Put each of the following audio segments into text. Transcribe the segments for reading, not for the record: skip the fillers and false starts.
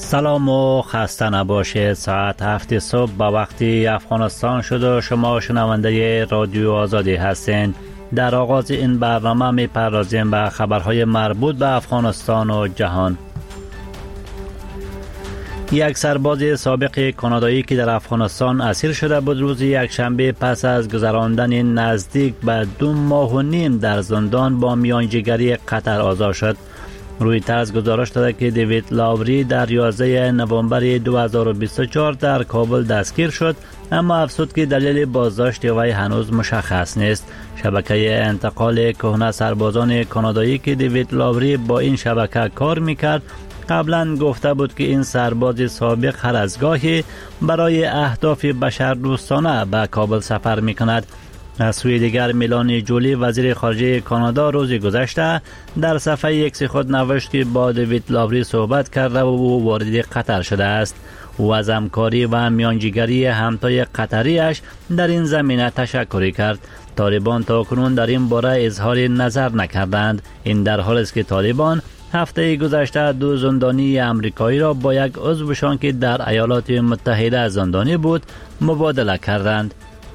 سلام و خسته نباشید. ساعت 7 صبح با وقتی افغانستان شد و شما شنونده رادیو آزادی هستین. در آغاز این برنامه می پردازیم به خبرهای مربوط به افغانستان و جهان. یک سرباز سابق کانادایی که در افغانستان اسیر شده بود روز یکشنبه پس از گذراندن نزدیک به 2.5 ماه در زندان با میانجیگری قطر آزاد شد. رویترز گزارش داده که دیوید لاوری در 11 نوامبر 2024 در کابل دستگیر شد، اما افزود که دلیل بازداشت وی هنوز مشخص نیست. شبکه انتقال کهنه سربازان کانادایی که دیوید لاوری با این شبکه کار میکرد قبلا گفته بود که این سرباز سابق هر از گاهی برای اهداف بشردوستانه به کابل سفر میکند. از سوی دیگر میلانی جولی وزیر خارجه کانادا روز گذشته در صفحه ایکس خود نوشت که با دیوید لاوری صحبت کرده و او وارد قطر شده است. او از همکاری و میانجیگری همتای قطریش در این زمینه تشکر کرد. طالبان تاکنون در این باره اظهار نظر نکردند. این در حالی است که طالبان هفته گذشته 2 زندانی امریکایی را با یک عضوشان که در ایالات متحده زندانی بود مبادله کردند.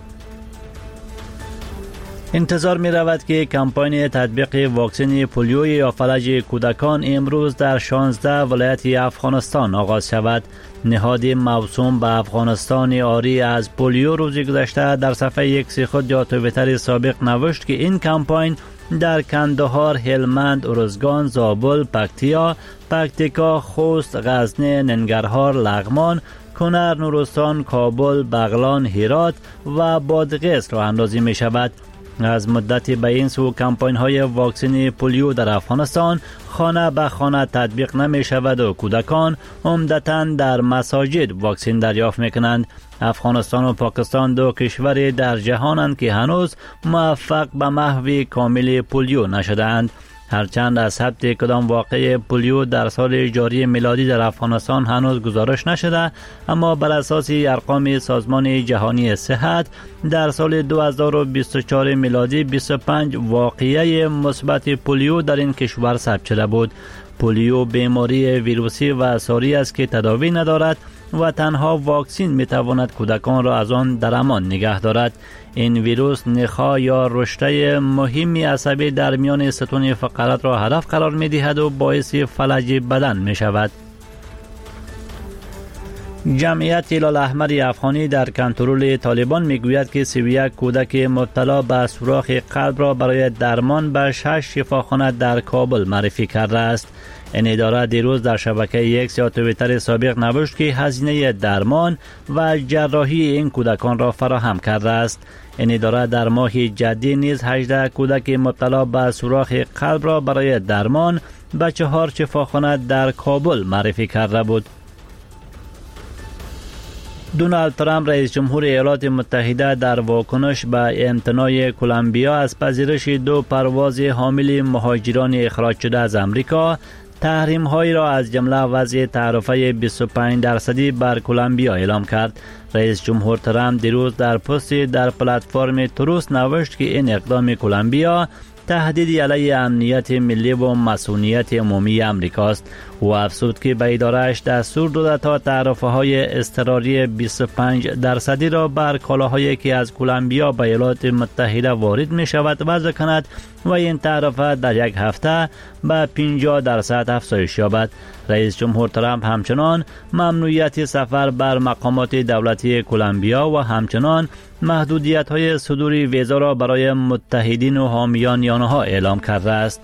انتظار می رود که کمپاین تطبیق واکسن پولیو یا فلج کودکان امروز در 16 ولایت افغانستان آغاز شود. نهاد موسوم به افغانستان آری از پولیو روز گذشته در صفحه ایکس خود یا توییتر سابق نوشت که این کمپاین در کندهار، هلمند، ارزگان، زابل، پکتیکا، خوست، غزنی، ننگرهار، لغمان، کنر، نورستان، کابل، بغلان، هرات و بادغیس راه اندازی می شود. از مدت به این سو کمپاین های واکسن پولیو در افغانستان خانه به خانه تطبیق نمی شود و کودکان عمدتاً در مساجد واکسن دریافت می کنند. افغانستان و پاکستان 2 کشور در جهانند که هنوز موفق به محو کامل پولیو نشدند. هرچند از ثبت کدام واقعه پولیو در سال جاری میلادی در افغانستان هنوز گزارش نشده، اما بر اساس ارقام سازمان جهانی صحت در سال 2024 میلادی 25 واقعه مثبت پولیو در این کشور ثبت شده بود. پولیو بیماری ویروسی و ساری است که تداوی ندارد و تنها واکسن میتواند کودکان را از آن در امان نگه دارد. این ویروس نخاع یا رشته مهمی عصبی در میان ستون فقرات را هدف قرار میدهد و باعث فلج بدن می شود. جمعیت هلال احمر افغانی در کنترل طالبان میگوید که 31 کودک مبتلا به سوراخ قلب را برای درمان به 6 شفاخانه در کابل معرفی کرده است. این اداره دیروز در شبکه ایکس یا توییتر سابق نوشت که هزینه درمان و جراحی این کودکان را فراهم کرده است. این اداره در ماه جدی نیز 18 کودک مبتلا به سوراخ قلب را برای درمان به 4 شفاخانه در کابل معرفی کرده بود. دونالد ترامپ رئیس جمهور ایالات متحده در واکنش به امتناع کلمبیا از پذیرش 2 پرواز حامل مهاجران اخراج شده از امریکا تحریم هایی را از جمله وضع تعرفه 25% بر کلمبیا اعلام کرد. رئیس جمهور ترامپ دیروز در پست در پلتفرم تروس نوشت که این اقدام کلمبیا تهدیدی علیه امنیت ملی و مسئولیت عمومی امریکاست. او افزود که به اداره‌اش دستور داده تا تعرفه های اضطراری 25% را بر کالاهایی که از کلمبیا به ایالات متحده وارد می شود وضع کند و این تعرفه در یک هفته به 50% افزایش یابد. رئیس جمهور ترامپ همچنان ممنوعیت سفر بر مقامات دولتی کلمبیا و همچنان محدودیت های صدور ویزا را برای متحدین و حامیان آنها اعلام کرده است.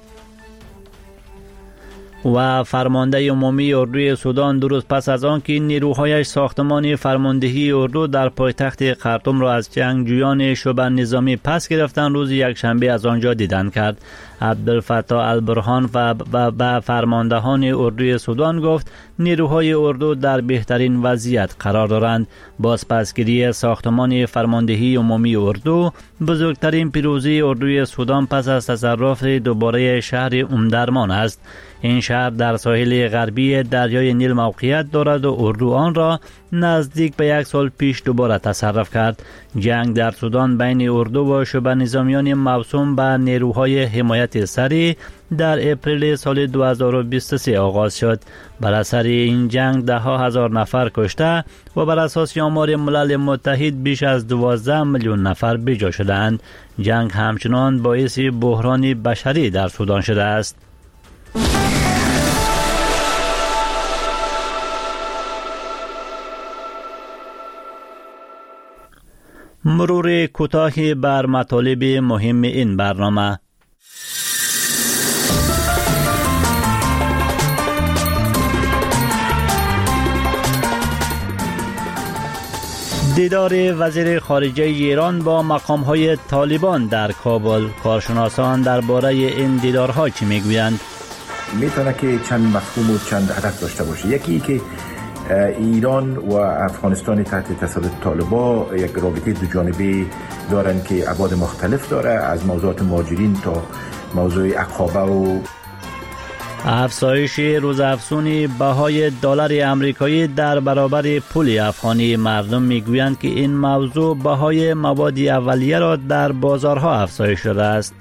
و فرمانده عمومی اردوی سودان دو روز پس از آن که نیروهایش ساختمان فرماندهی اردو در پایتخت خرطوم را از جنگجویان شبه نظامی پس گرفتن روز یکشنبه از آنجا دیدن کرد. عبدالفتاح البرهان و فرماندهان اردوی سودان گفت نیروهای اردو در بهترین وضعیت قرار دارند. بازپسگیری ساختمان فرماندهی عمومی اردو بزرگترین پیروزی اردوی سودان پس از تصرف دوباره شهر امدرمان است. این شهر در ساحل غربی دریای نیل موقعیت دارد و اردو آن را نزدیک به 1 سال پیش دوباره تصرف کرد. جنگ در سودان بین اردو و شبه نظامیان موسوم به نیروهای حمایت سری در اپریل سال 2023 آغاز شد. بر اثر این جنگ ده ها هزار نفر کشته و بر اساس آمار ملل متحد بیش از 12 میلیون نفر بیجا شدند. جنگ همچنان باعث بحران بشری در سودان شده است. مرور کوتاهی بر مطالب مهم این برنامه. دیدار وزیر خارجه ایران با مقام‌های طالبان در کابل. کارشناسان درباره این دیدارها چی میگویند؟ میتونه که چند مفهوم و چند هدف داشته باشه. یکی که ایران و افغانستان تحت تسلط طالبان یک رابطه دو جانبه دارن که ابعاد مختلف داره، از موضوعات مهاجرین تا موضوع عقابه و افزایش روزافزون بهای دلار آمریکایی در برابر پول افغانی. مردم میگویند که این موضوع بهای مواد اولیه را در بازارها افزایش داده است.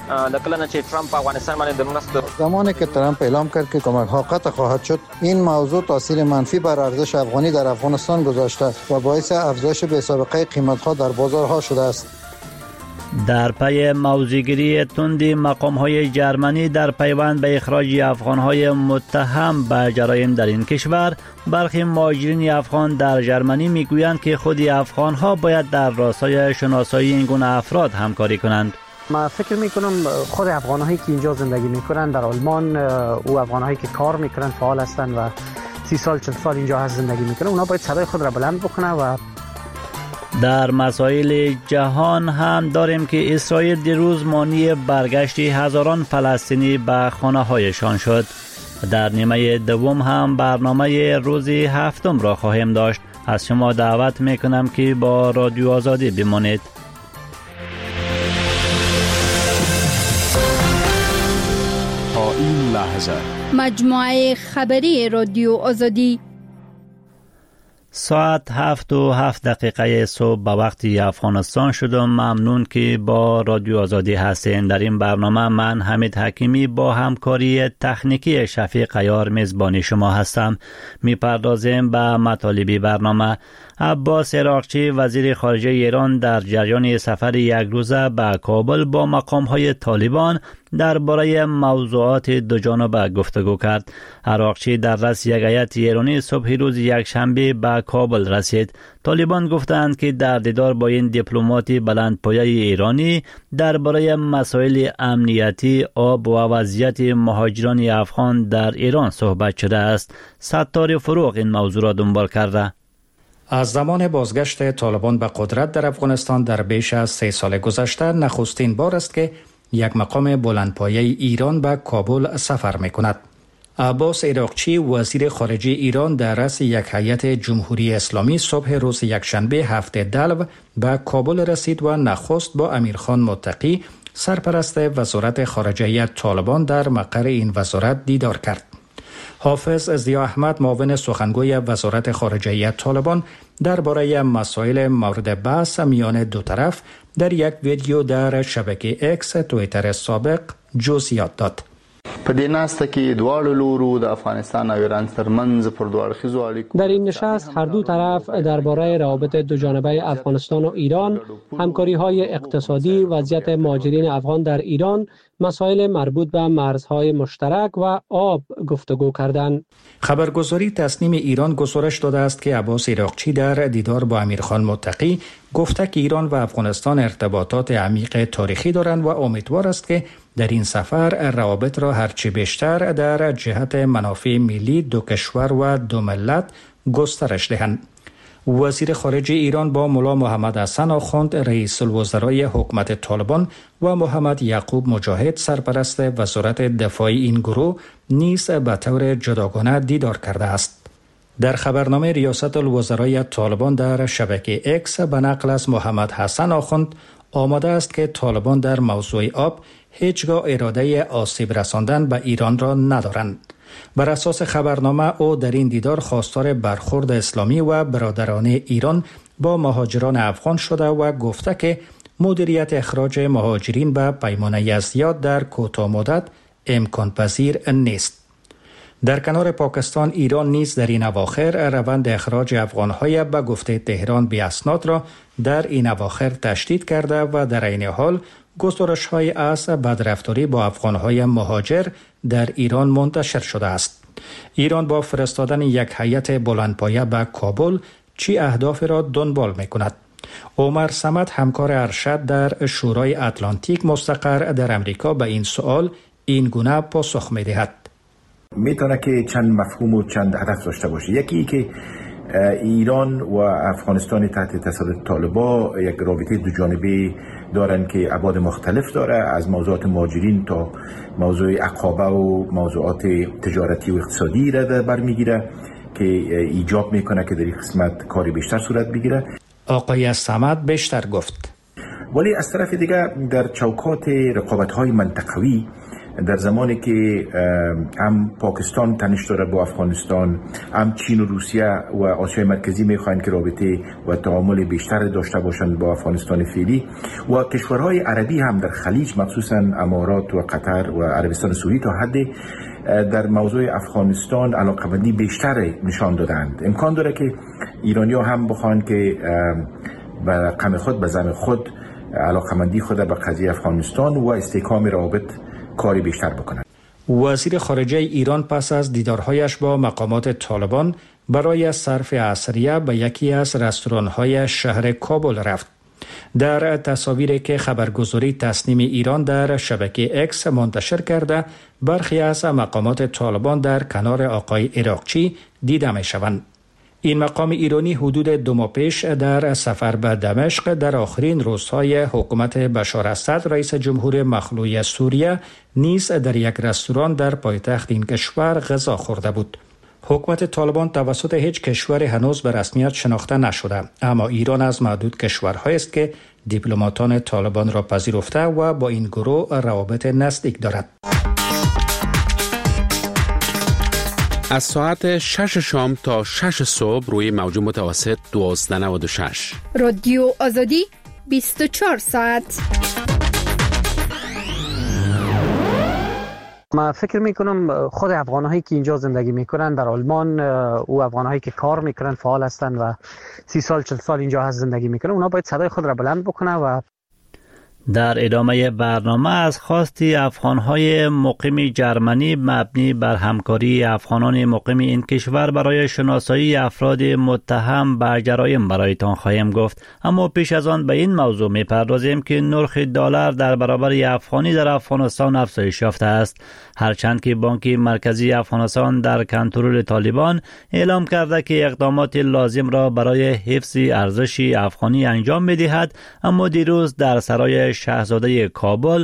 زمانی که ترامپ اعلام کرد که کمک‌ها قطع خواهد شد، این موضوع تاثیر منفی بر ارزش افغانی در افغانستان گذاشته و باعث افزایش بی‌سابقه قیمت‌ها در بازارها شده است. در پی موضع‌گیری تند مقام‌های جرمنی در پیوند به اخراج افغان‌های متهم به جرایم در این کشور، برخی مهاجرین افغان در جرمنی میگویند که خود افغان‌ها باید در راستای شناسایی این گونه افراد همکاری کنند. ما فکر میکنم خود افغان‌هایی که اینجا زندگی میکنن در آلمان و افغان‌هایی که کار میکنن فعال هستند و 30 سال 40 سال اینجا هست زندگی میکنن، اونا باید صدای خود را بلند بکنن. و در مسائل جهان هم داریم که اسرائیل دیروز مانع برگشت هزاران فلسطینی به خانه‌هایشان شد. در نیمه دوم هم برنامه روز هفتم را خواهیم داشت. از شما دعوت میکنم که با رادیو آزادی بمانید. تا این لحظه مجموعه خبری رادیو آزادی ساعت 7:07 صبح به وقت افغانستان شدم. ممنون که با رادیو آزادی هستین. در این برنامه من حمید حکیمی با همکاری تکنیکی شفیق عیار میزبان شما هستم. میپردازیم به مطالب برنامه. عباس عراقچی وزیر خارجه ایران در جریان سفر یک روزه به کابل با مقام‌های طالبان درباره موضوعات دوجانبه گفتگو کرد. عراقچی در رأس یک هیئت ایرانی صبح روز یکشنبه به کابل رسید. طالبان گفتند که در دیدار با این دیپلمات بلندپایه ایرانی درباره مسائل امنیتی، آب و وضعیت مهاجران افغان در ایران صحبت شده است. ستار فروغ این موضوع را دنبال کرده. از زمان بازگشت طالبان به قدرت در افغانستان در بیش از 3 سال گذشته نخستین بار است که یک مقام بلندپایه ایران به کابل سفر می‌کند. عباس عراقچی وزیر خارجه ایران در رأس یک هیئت جمهوری اسلامی صبح روز یکشنبه 7 دلو به کابل رسید و نخست با امیرخان متقی سرپرست وزارت خارجه طالبان در مقر این وزارت دیدار کرد. حافظ ضیا احمد معاون سخنگوی وزارت خارجه طالبان درباره مسائل مورد بحث میان دو طرف در یک ویدیو در شبکه اکس توییتر سابق جزئیات داد. په دې ناسته کې دواړو لورو د افغانستان او ایران ترمنځ پر دوه اړخیزو اړیکو در این نشست هر دو طرف درباره روابط دوجانبه افغانستان و ایران، همکاری‌های اقتصادی، وضعیت مهاجرین افغان در ایران، مسائل مربوط به مرزهای مشترک و آب گفتگو کردند. خبرگزاری تصنیم ایران گزارش داده است که عباس عراقچی در دیدار با امیرخان متقی گفته که ایران و افغانستان ارتباطات عمیق تاریخی دارند و امیدوار است که در این سفر روابط را هرچه بیشتر در جهت منافع ملی دو کشور و دو ملت گسترش دهند. وزیر خارجه ایران با ملا محمد حسن آخوند رئیس الوزرای حکومت طالبان و محمد یعقوب مجاهد سرپرست وزارت دفاعی این گروه نیز به طور جداگانه دیدار کرده است. در خبرنامه ریاست الوزرای طالبان در شبکه اکس به نقل از محمد حسن آخوند آماده است که طالبان در موضوع آب هیچگاه اراده آسیب رساندن به ایران را ندارند. بر اساس خبرنامه او در این دیدار خواستار برخورد اسلامی و برادرانه ایران با مهاجران افغان شده و گفته که مدیریت اخراج مهاجرین به پیمانه یزدیات در کوتاه مدت امکان پذیر نیست. در کنار پاکستان، ایران نیز در این اواخر روند اخراج افغان‌های به گفته تهران بی اسناد را در این اواخر تشدید کرده و در عین حال گزارش‌های از بدرفتاری با افغان‌های مهاجر در ایران منتشر شده است. ایران با فرستادن یک هیئت بلندپایه به کابل چی اهداف را دنبال می‌کند؟ عمر صمد، همکار ارشد در شورای اتلانتیک مستقر در امریکا، به این سوال این گونه پاسخ می‌دهد. میتونه که چند مفهوم و چند هدف داشته باشه. یکی که ایران و افغانستان تحت تسلط طالبان یک رابطه دو جانبه دارن که ابعاد مختلف داره، از موضوعات مهاجرین تا موضوع عقابه و موضوعات تجارتی و اقتصادی را برمیگیره که ایجاب میکنه که در این قسمت کاری بیشتر صورت بگیره. آقای صمد بیشتر گفت. ولی از طرف دیگه در چوکات رقابت‌های منطقوی، در زمانی که هم پاکستان تنش داره با افغانستان، هم چین و روسیه و آسیای مرکزی میخواین که رابطه و تعامل بیشتر داشته باشند با افغانستان فعلی، و کشورهای عربی هم در خلیج مخصوصا امارات و قطر و عربستان سعودی تا حد در موضوع افغانستان علاقه‌مندی بیشتر نشان دادند. امکان داره که ایرانی‌ها هم بخوان که به قم خود به زعم خود علاقه‌مندی خود به قضیه افغانستان و استحکام روابط کاری بیشتر بکنند. وزیر خارجه ایران پس از دیدارهایش با مقامات طالبان برای صرف عصریه به یکی از رستوران‌های شهر کابل رفت. در تصاویری که خبرگزاری تصنیم ایران در شبکه اکس منتشر کرده، برخی از مقامات طالبان در کنار آقای عراقچی دیده می‌شوند. این مقام ایرانی حدود 2 ماه پیش در سفر به دمشق در آخرین روزهای حکومت بشار اسد رئیس جمهور مخلوع سوریه نیز در یک رستوران در پایتخت این کشور غذا خورده بود. حکومت طالبان توسط هیچ کشور هنوز به رسمیت شناخته نشده، اما ایران از معدود کشورهایی است که دیپلماتان طالبان را پذیرفته و با این گروه روابط نزدیک دارد. از ساعت 6 شام تا 6 صبح روی موج متوسط 1296 رادیو آزادی 24 ساعت. من فکر میکنم خود افغان‌هایی که اینجا زندگی میکنن در آلمان و افغان‌هایی که کار میکنن، فعال هستن و 30 سال 40 سال اینجا هست زندگی میکنن، اونا باید صدای خود را بلند بکنن. و در ادامه برنامه از خواستی افغان‌های مقیم جرمنی مبنی بر همکاری افغانان مقیم این کشور برای شناسایی افراد متهم به جرایم برایتان خواهیم گفت. اما پیش از آن به این موضوع می‌پردازیم که نرخ دلار در برابر افغانی در افغانستان افزایش یافته است، هرچند که بانک مرکزی افغانستان در کنترل طالبان اعلام کرده که اقدامات لازم را برای حفظ ارزش افغانی انجام می‌دهد. اما دیروز در سرای شاهزاده کابل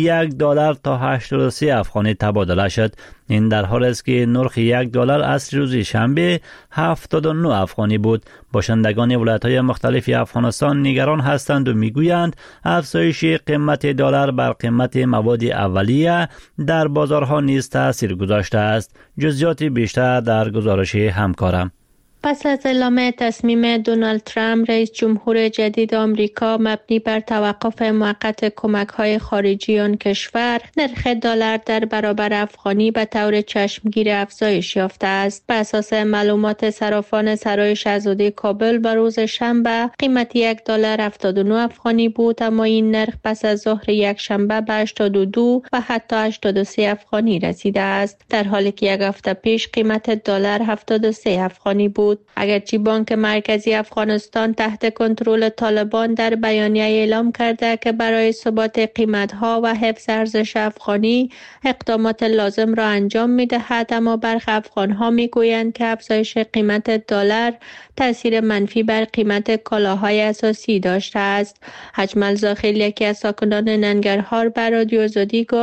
$1 تا 83 افغانی تبادله شد. این در حالی است که نرخ $1 عصر روز شنبه 79 افغانی بود. باشندگان ولایت‌های مختلف افغانستان نگران هستند و میگویند افزایش قیمت دلار بر قیمت مواد اولیه در بازارها نیز تاثیر گذاشته است. جزئیات بیشتر در گزارش همکارم. پس از اعلام تصمیم دونالد ترامپ رئیس جمهور جدید آمریکا مبنی بر توقف موقت کمک‌های خارجی آن کشور، نرخ دلار در برابر افغانی به طور چشمگیر افزایش یافته است. بر اساس معلومات صرافان سرای شاهزاده کابل به روز شنبه قیمت $1 79 افغانی بود، اما این نرخ پس از ظهر یک شنبه به 82 و حتی 83 افغانی رسیده است، در حالی که یک هفته پیش قیمت دلار 73 افغانی بود. اگرچه بانک مرکزی افغانستان تحت کنترل طالبان در بیانیه اعلام کرده که برای ثبات قیمت‌ها و حفظ ارزش افغانی اقدامات لازم را انجام می‌دهد، اما برخی افغان‌ها می‌گویند که افزایش قیمت دلار تأثیر منفی بر قیمت کالاهای اساسی داشته است. اجمل زاخیل، یکی از ساکنان ننگرهار، بر رادیو آزادی گفت: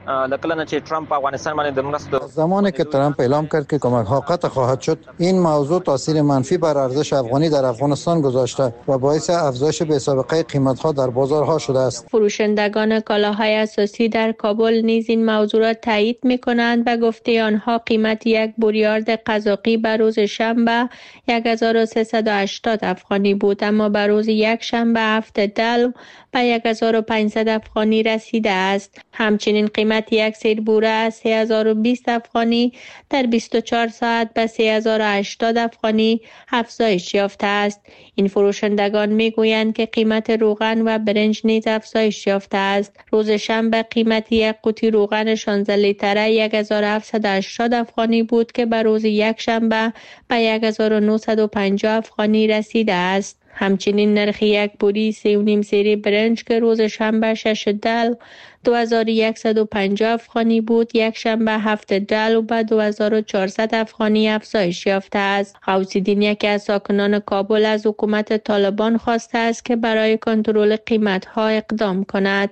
لکه چې ترامپ افغانستان باندې د مرستو زمانی که ترامپ اعلام کرد که کمک ها قطع خواهد شد، این موضوع تاثیر منفی بر ارزش افغانی در افغانستان گذاشته و باعث افزایش بی‌سابقه قیمت ها در بازارها شده است. فروشندگان کالاهای اساسی در کابل نیز این موضوع را تایید می‌کنند و گفته آنها قیمت یک بوریارد قزاقی بر روز شنبه 1380 افغانی بود، اما بر روز یک شنبه 7 دلو به 1500 افغانی رسیده است. همچنین قیمت یک سیر بوره از 3020 افغانی در 24 ساعت به 3080 افغانی افزایش یافته است. این فروشندگان میگویند که قیمت روغن و برنج نیز افزایش یافته است. روز شنبه قیمت یک قوطی روغن 16 لیتره 1780 افغانی بود که بر روز یک شنبه به 1950 افغانی رسیده است. همچنین نرخ یک بوری 3.5 سری برنج که روز شنبه 6 دلو 2150 افغانی بود، یک شنبه 7 دلو به 2400 افغانی افزایش یافته است. غوث‌الدین یکی از ساکنان کابل از حکومت طالبان خواسته است که برای کنترل قیمت‌ها اقدام کند.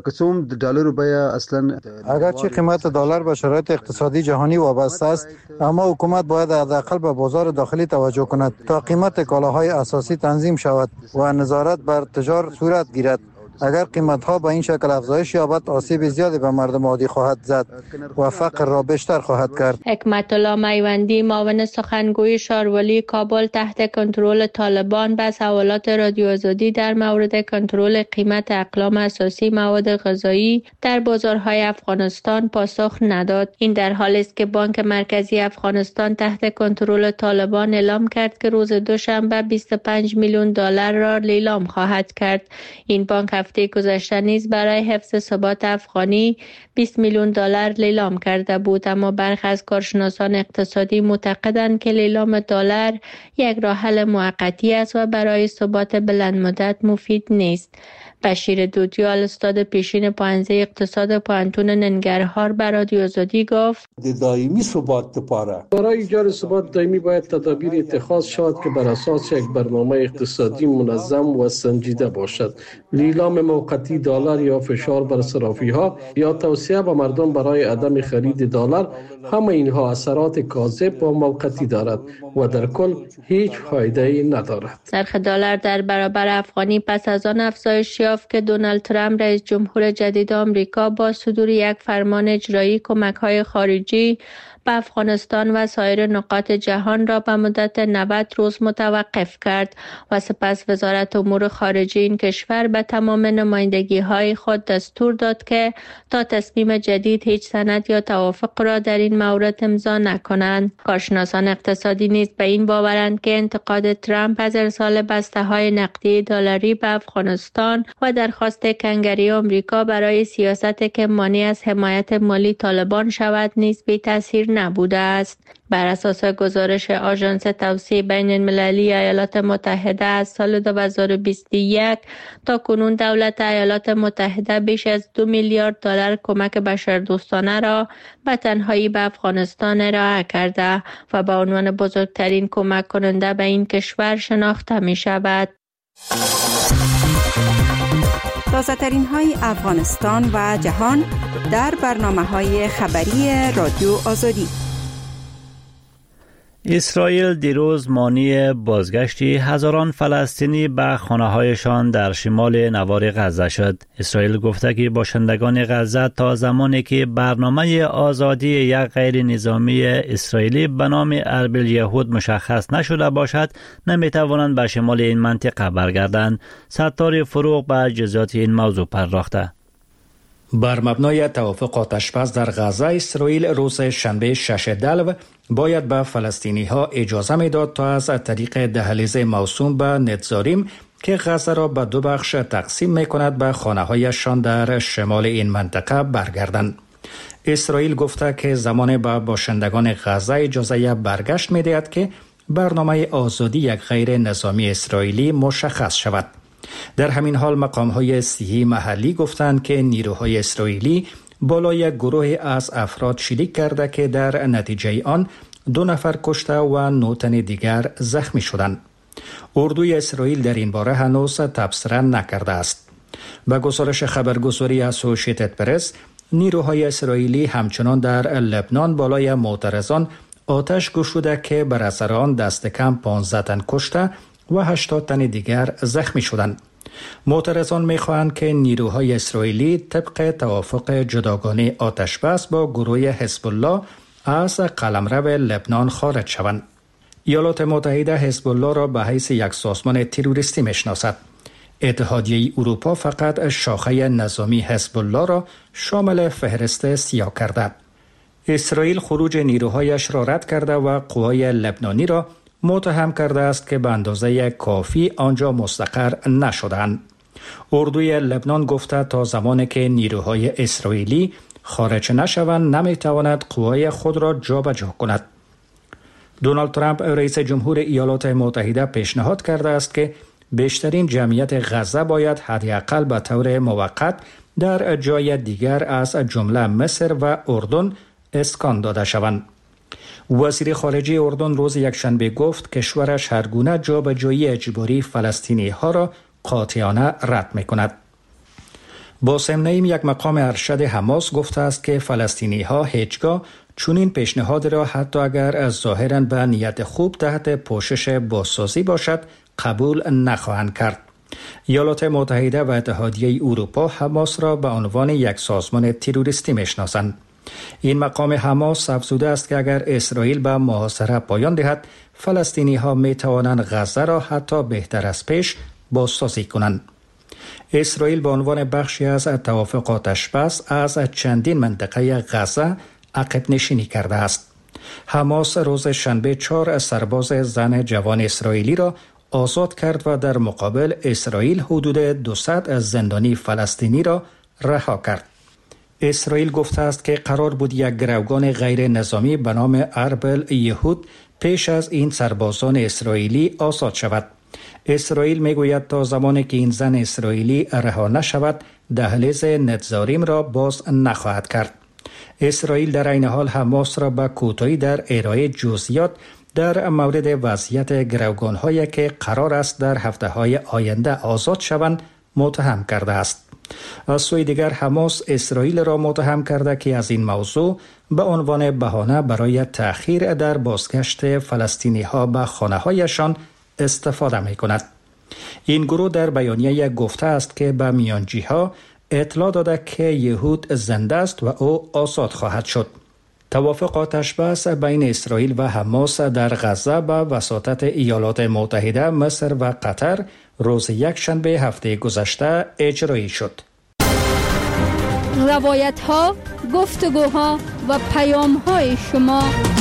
اگرچه قیمت دلار به شرایط اقتصادی جهانی وابسته است، اما حکومت باید حداقل به بازار داخلی توجه کند تا قیمت کالاهای اساسی تنظیم شود و نظارت بر تجار صورت گیرد. اگر قیمت‌ها به این شکل افزایش یابد، آسیب زیادی به مردم عادی خواهد زد و فقر را بیشتر خواهد کرد. حکمت الله میوندی معاون سخنگوی شاروالی کابل تحت کنترل طالبان به سوالات رادیو آزادی در مورد کنترل قیمت اقلام اساسی مواد غذایی در بازارهای افغانستان پاسخ نداد. این در حالی است که بانک مرکزی افغانستان تحت کنترل طالبان اعلام کرد که روز دوشنبه 25 میلیون دلار را لیلام خواهد کرد. این بانک هفته گذشته نیز برای حفظ ثبات افغانی 20 میلیون دلار لیلام کرده بود، اما برخی از کارشناسان اقتصادی معتقدند که لیلام دلار یک راه حل موقتی است و برای ثبات بلند مدت مفید نیست. بشیر دودیال استاد پیشین پوهنځی اقتصاد پوهنتون ننګرهار به رادیو آزادی گفت دائمی ثبات برای ایجاد ثبات دائمی باید تدابیر اتخاذ شود که بر اساس یک برنامه اقتصادی منظم و سنجیده باشد. لیلام موقتی دلار یا فشار بر صرافی‌ها یا توصیه به مردم برای عدم خرید دلار، همه اینها اثرات کاذب و موقتی دارد و در کل هیچ فایده‌ای ندارد. نرخ دلار در برابر افغانی پس از آن افزایش یافت که دونالد ترامپ رئیس جمهور جدید آمریکا با صدور یک فرمان اجرایی کمک‌های خارجی به افغانستان و سایر نقاط جهان را به مدت 90 روز متوقف کرد و سپس وزارت امور خارجه این کشور به تمام نمایندگی‌های خود دستور داد که تا تصمیم جدید هیچ سند یا توافق را در این مورد امضا نکنند. کارشناسان اقتصادی نیز به این باورند که انتقاد ترامپ از ارسال بسته‌های نقدی دلاری به افغانستان و درخواست کنگره آمریکا برای سیاست که مانع از حمایت مالی طالبان شود نیز بی تاثیر نبوده است. بر اساس گزارش آژانس توسعه بین المللی ایالات متحده از سال 2021 تا کنون دولت ایالات متحده بیش از 2 میلیارد دلار کمک بشردوستانه را به تنهایی به افغانستان ارائه کرده و به عنوان بزرگترین کمک کننده به این کشور شناخته می شود. تازه‌ترین های افغانستان و جهان در برنامه‌های خبری رادیو آزادی. اسرائیل دیروز مانع بازگشتی هزاران فلسطینی به خانه‌هایشان در شمال نوار غزه شد. اسرائیل گفته که باشندگان غزه تا زمانی که برنامه آزادی یک غیر نظامی اسرائیلی به نام ارب الیهود مشخص نشده باشد، نمی‌توانند به شمال این منطقه برگردند. ستار فروغ به جزئیات این موضوع پرداخته. بر مبنای توافق آتش‌بس در غزه، اسرائیل روز شنبه 6 دلو باید به فلسطینی ها اجازه میداد تا از طریق دهلیز موسوم به نتزاریم که غزه را به دو بخش تقسیم می کند به خانه هایشان در شمال این منطقه برگردند. اسرائیل گفته که زمان به باشندگان غزه اجازه برگشت می دهد که برنامه آزادی یک غیر نظامی اسرائیلی مشخص شود. در همین حال مقام‌های صحی محلی گفتند که نیروهای اسرائیلی بالای گروه از افراد شلیک کرده که در نتیجه آن 2 نفر کشته و 9 تن دیگر زخمی شدند. اردوی اسرائیل در این باره هنوز تبصره نکرده است. به گزارش خبرگزاری اسوسییتد پرس، نیروهای اسرائیلی همچنان در لبنان بالای معترضان آتش گشوده که بر اثر آن دست کم 15 تن کشته و 80 تن دیگر زخمی شدند. معترضان می‌خواهند که نیروهای اسرائیلی طبق توافق جداگانه آتش‌بس با گروه حزب الله از قلمرو لبنان خارج شوند. ایالات متحده حزب الله را به حیث یک سازمان تروریستی میشناسد. اتحادیه اروپا فقط شاخه نظامی حزب الله را شامل فهرست سیاه کرده. اسرائیل خروج نیروهایش را رد کرده و قوای لبنانی را متهم کرده است که به اندازه کافی آنجا مستقر نشدند. اردوی لبنان گفته تا زمانی که نیروهای اسرائیلی خارج نشوند نمیتواند قوای خود را جابجا کند. دونالد ترامپ رئیس جمهور ایالات متحده پیشنهاد کرده است که بیشترین جمعیت غزه باید حداقل به طور موقت در جای دیگر از جمله مصر و اردن اسکان داده شوند. وزیر خارجه اردن روز یکشنبه گفت کشورش هرگونه جابجایی اجباری فلسطینی ها را قاطعانه رد می کند. باسم نعیم یک مقام ارشد حماس گفته است که فلسطینی ها هیچگاه چنین پیشنهاد را حتی اگر ظاهراً به نیت خوب تحت پوشش بازسازی باشد قبول نخواهند کرد. ایالات متحده و اتحادیه اروپا حماس را به عنوان یک سازمان تروریستی میشناسند. این مقام حماس افزوده است که اگر اسرائیل به محاصره پایان دهد فلسطینی ها می توانند غزه را حتی بهتر از پیش بازسازی کنند. اسرائیل به عنوان بخشی از توافق آتش‌بس از چندین منطقه غزه عقب نشینی کرده است. حماس روز شنبه 4 سرباز زن جوان اسرائیلی را آزاد کرد و در مقابل اسرائیل حدود 200 زندانی فلسطینی را رها کرد. اسرائیل گفته است که قرار بود یک گروگان غیر نظامی به نام اربل یهود پیش از این سربازان اسرائیلی آزاد شود. اسرائیل میگوید تا زمانی که این زن اسرائیلی رها نشود دهلیز نتزاریم را باز نخواهد کرد. اسرائیل در این حال حماس را به کوتاهی در ارائه جزئیات در مورد وضعیت گروگان‌هایی که قرار است در هفته‌های آینده آزاد شوند متهم کرده است. از سوی دیگر حماس اسرائیل را متهم کرده که از این موضوع به عنوان بهانه برای تأخیر در بازگشت فلسطینی‌ها به خانه‌هایشان استفاده می‌کند. این گروه در بیانیه گفته است که به میانجی‌ها اطلاع داده که یهود زنده است و او آزاد خواهد شد. توافق آتش‌بس بین اسرائیل و حماس در غزه به وساطت ایالات متحده، مصر و قطر روز یکشنبه هفته گذشته اجرایی شد. روایت‌ها، گفتگوها و پیام‌های شما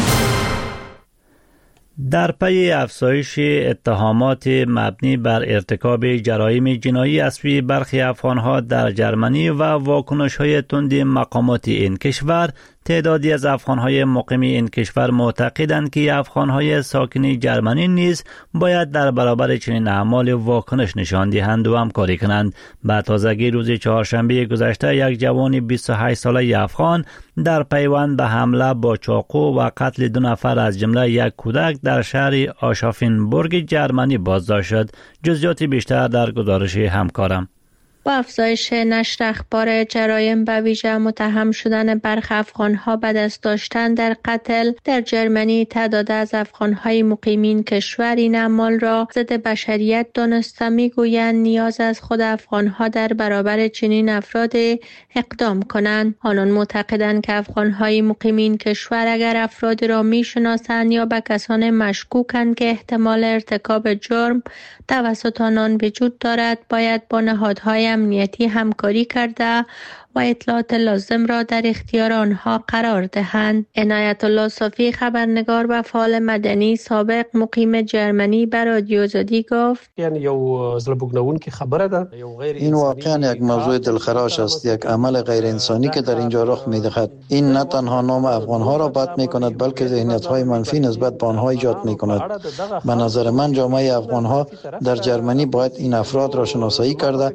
در پی افزایش اتهامات مبنی بر ارتکاب جرایم جنایی از سوی برخی افغان‌ها در جرمنی و واکنش‌های تند مقامات این کشور، تعدادی از افغان‌های مقیم این کشور معتقدند که افغان‌های ساکن جرمنی نیز باید در برابر چنین اعمال واکنش نشان دهند و همکاری کنند. به تازگی روز چهارشنبه گذشته یک جوان 28 ساله افغان در پیوند به حمله با چاقو و قتل 2 نفر از جمله یک کودک در شهر آشافنبورگ جرمنی بازداشت شد. جزئیات بیشتر در گزارش همکارم. با افزایش نشر اخبار جرایم به ویژه متهم شدن برخی افغان‌ها به دست داشتن در قتل در جرمنی، تعداد از افغان‌های مقیمین کشور این اعمال را ضد بشریت دانسته می‌گویند نیاز از خود افغان‌ها در برابر چنین افراد اقدام کنند. آنان معتقدند که افغان‌های مقیمین کشور اگر افرادی را می‌شناسند یا به کسان مشکوکند که احتمال ارتکاب جرم توسط آنان وجود دارد، باید با نهادهای امنیتی همکاری کرده و اطلاعات لازم را در اختیار آنها قرار دهند. عنایت الله صافی، خبرنگار و فعال مدنی سابق مقیم جرمنی، به رادیو آزادی گفت: این واقعا یک موضوع دلخراش است، یک عمل غیر انسانی که در اینجا رخ می‌دهد. این نه تنها نام افغان‌ها را بد می‌کند بلکه ذهنیت‌های منفی نسبت به آنها ایجاد می‌کند. به نظر من جامعه افغان‌ها در جرمنی باید این افراد را شناسایی کرده و به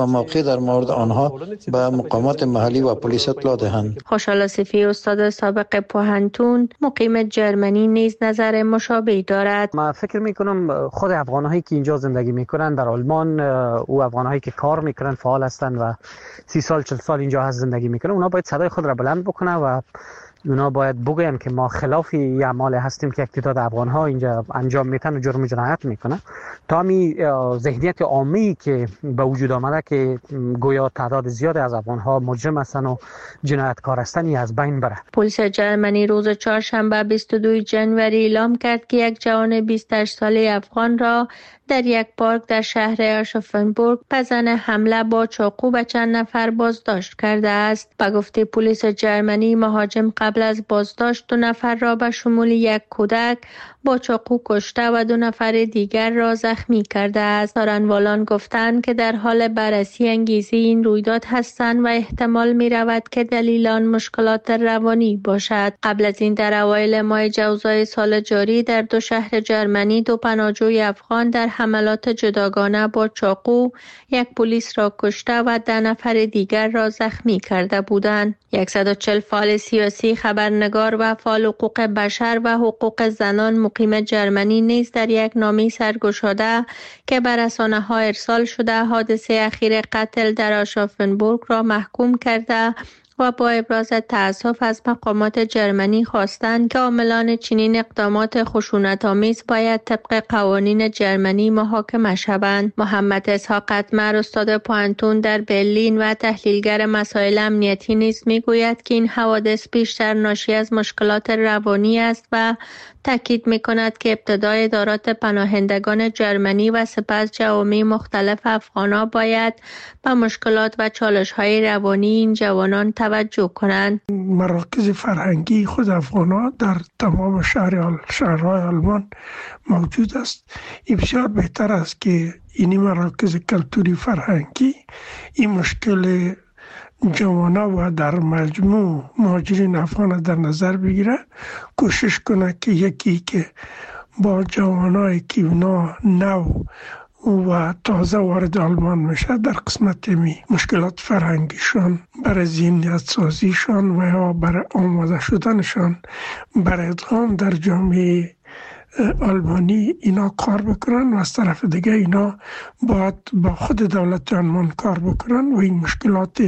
به موقع در مورد آنها به مقامات محلی و پلیس اطلاع دهند. خوشحال آصفی استاد سابق پوهنتون مقیم جرمنی نیز نظر مشابهی دارد. من فکر میکنم خود افغان‌هایی که اینجا زندگی میکنن در آلمان و افغان‌هایی که کار میکنن فعال هستند و 30 سال 40 سال اینجا هست زندگی میکنن، اونا باید صدای خود را بلند بکنن و اونا باید بگوین که ما خلاف اعمال هستیم که یک تعداد افغان‌ها اینجا انجام میتن و جرم جنایت میکنن. تا می ذهنیت عامی که به وجود آمده که گویا تعداد زیاد از افغان‌ها مجرم هستن و جنایتکار هستن از بین بره. پلیس جرمنی روز چهارشنبه 22 جنوری اعلام کرد که یک جوان 28 ساله افغان را در یک پارک در شهر آشوفنبورگ بزن حمله با چاقو به چند نفر بازداشت کرده است. به گفته پلیس جرمنی، مهاجم قبل از بازداشت 2 نفر را به شمول یک کودک با چاقو کشته و 2 نفر دیگر را زخمی کرده است. سارنوالان گفتند که در حال بررسی انگیزه این رویداد هستند و احتمال می رود که دلیل آن مشکلات روانی باشد. قبل از این در اوایل ماه جوزای سال جاری در 2 شهر جرمنی 2 پناهجوی افغان در حملات جداگانه با چاقو یک پلیس را کشته و 10 نفر دیگر را زخمی کرده بودند. 140 فعال سیاسی، خبرنگار و فعال حقوق بشر و حقوق زنان مقیم جرمنی نیز در یک نامه سرگشاده که به رسانه‌ها ارسال شده حادثه اخیر قتل در آشوفنبورگ را محکوم کرده و با ابراز تأسف از مقامات جرمنی خواستند که عاملان چنین اقدامات خشونت‌آمیز باید طبق قوانین جرمنی محاکمه شوند. محمد اسحاق اتمر استاد پوهنتون در برلین و تحلیلگر مسائل امنیتی نیز میگوید که این حوادث بیشتر ناشی از مشکلات روانی است و تاکید می‌کند که ابتدای ادارات پناهندگان جرمنی و سپس جوامع مختلف افغان‌ها باید به مشکلات و چالش‌های روانی این جوانان توجه کنند. مراکز فرهنگی خود افغان‌ها در تمام شهرهای آلمان موجود است. این بسیار بهتر است که این مراکز کلتوری فرهنگی این مشکل جوانا و در مجموع مهاجرین افغان در نظر بگیره، کوشش کنه که یکی که با جوانایی که اونا نو و تازه وارد آلمان میشه در قسمت مشکلات فرهنگیشان، برای ذهنیت سازیشان و یا برای آماده شدنشان برای ادغام در جامعه آلمانی اینا کار بکنن و از طرف دیگه اینا باید با خود دولت آلمان کار بکنن و این مشکلات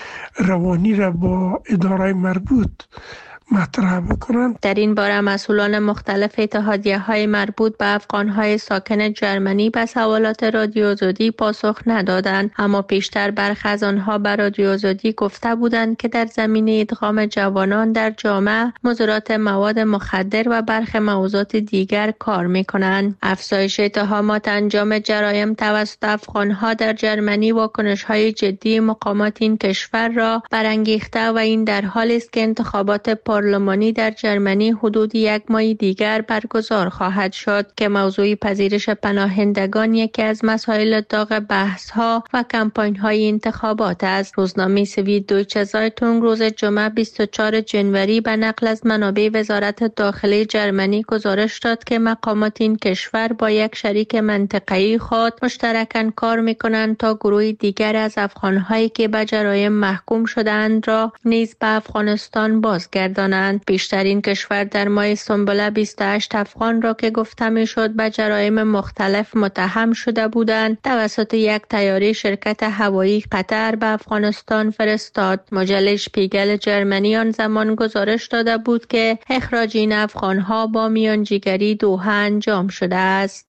روانی را با اداره مربوط مطرح بکنن. در این باره مسئولان مختلف اتحادیه‌های مربوط به افغان‌های ساکن جرمنی به سوالات رادیو آزادی پاسخ ندادند، اما پیشتر برخی از آنها به رادیو آزادی گفته بودند که در زمینه ادغام جوانان در جامعه، مضرات مواد مخدر و برخی موضوعات دیگر کار می‌کنند. افزایش اتهامات انجام جرایم توسط افغان‌ها در جرمنی واکنش‌های جدی مقامات این کشور را برانگیخته و این در حالی است که انتخابات پارلمانی در جرمنی حدود 1 ماه دیگر برگزار خواهد شد که موضوع پذیرش پناهندگان یکی از مسائل داغ بحث‌ها و کمپاین‌های انتخابات است. روزنامه سویدویچه زایتونگ روز جمعه 24 جنوری به نقل از منابع وزارت داخلی جرمنی گزارش داد که مقامات این کشور با یک شریک منطقه‌ای خود مشترکاً کار می‌کنند تا گروه دیگر از افغان‌هایی که به جرایم محکوم شده‌اند را نیز به افغانستان بازگردانند. بیشترین کشور در ماه سنبله 28 افغان را که گفته میشد به جرایم مختلف متهم شده بودند توسط یک طیاره شرکت هوایی قطر به افغانستان فرستاد. مجله شپیگل جرمنی آن زمان گزارش داده بود که اخراج این افغان‌ها با میانجیگری دوحه انجام شده است.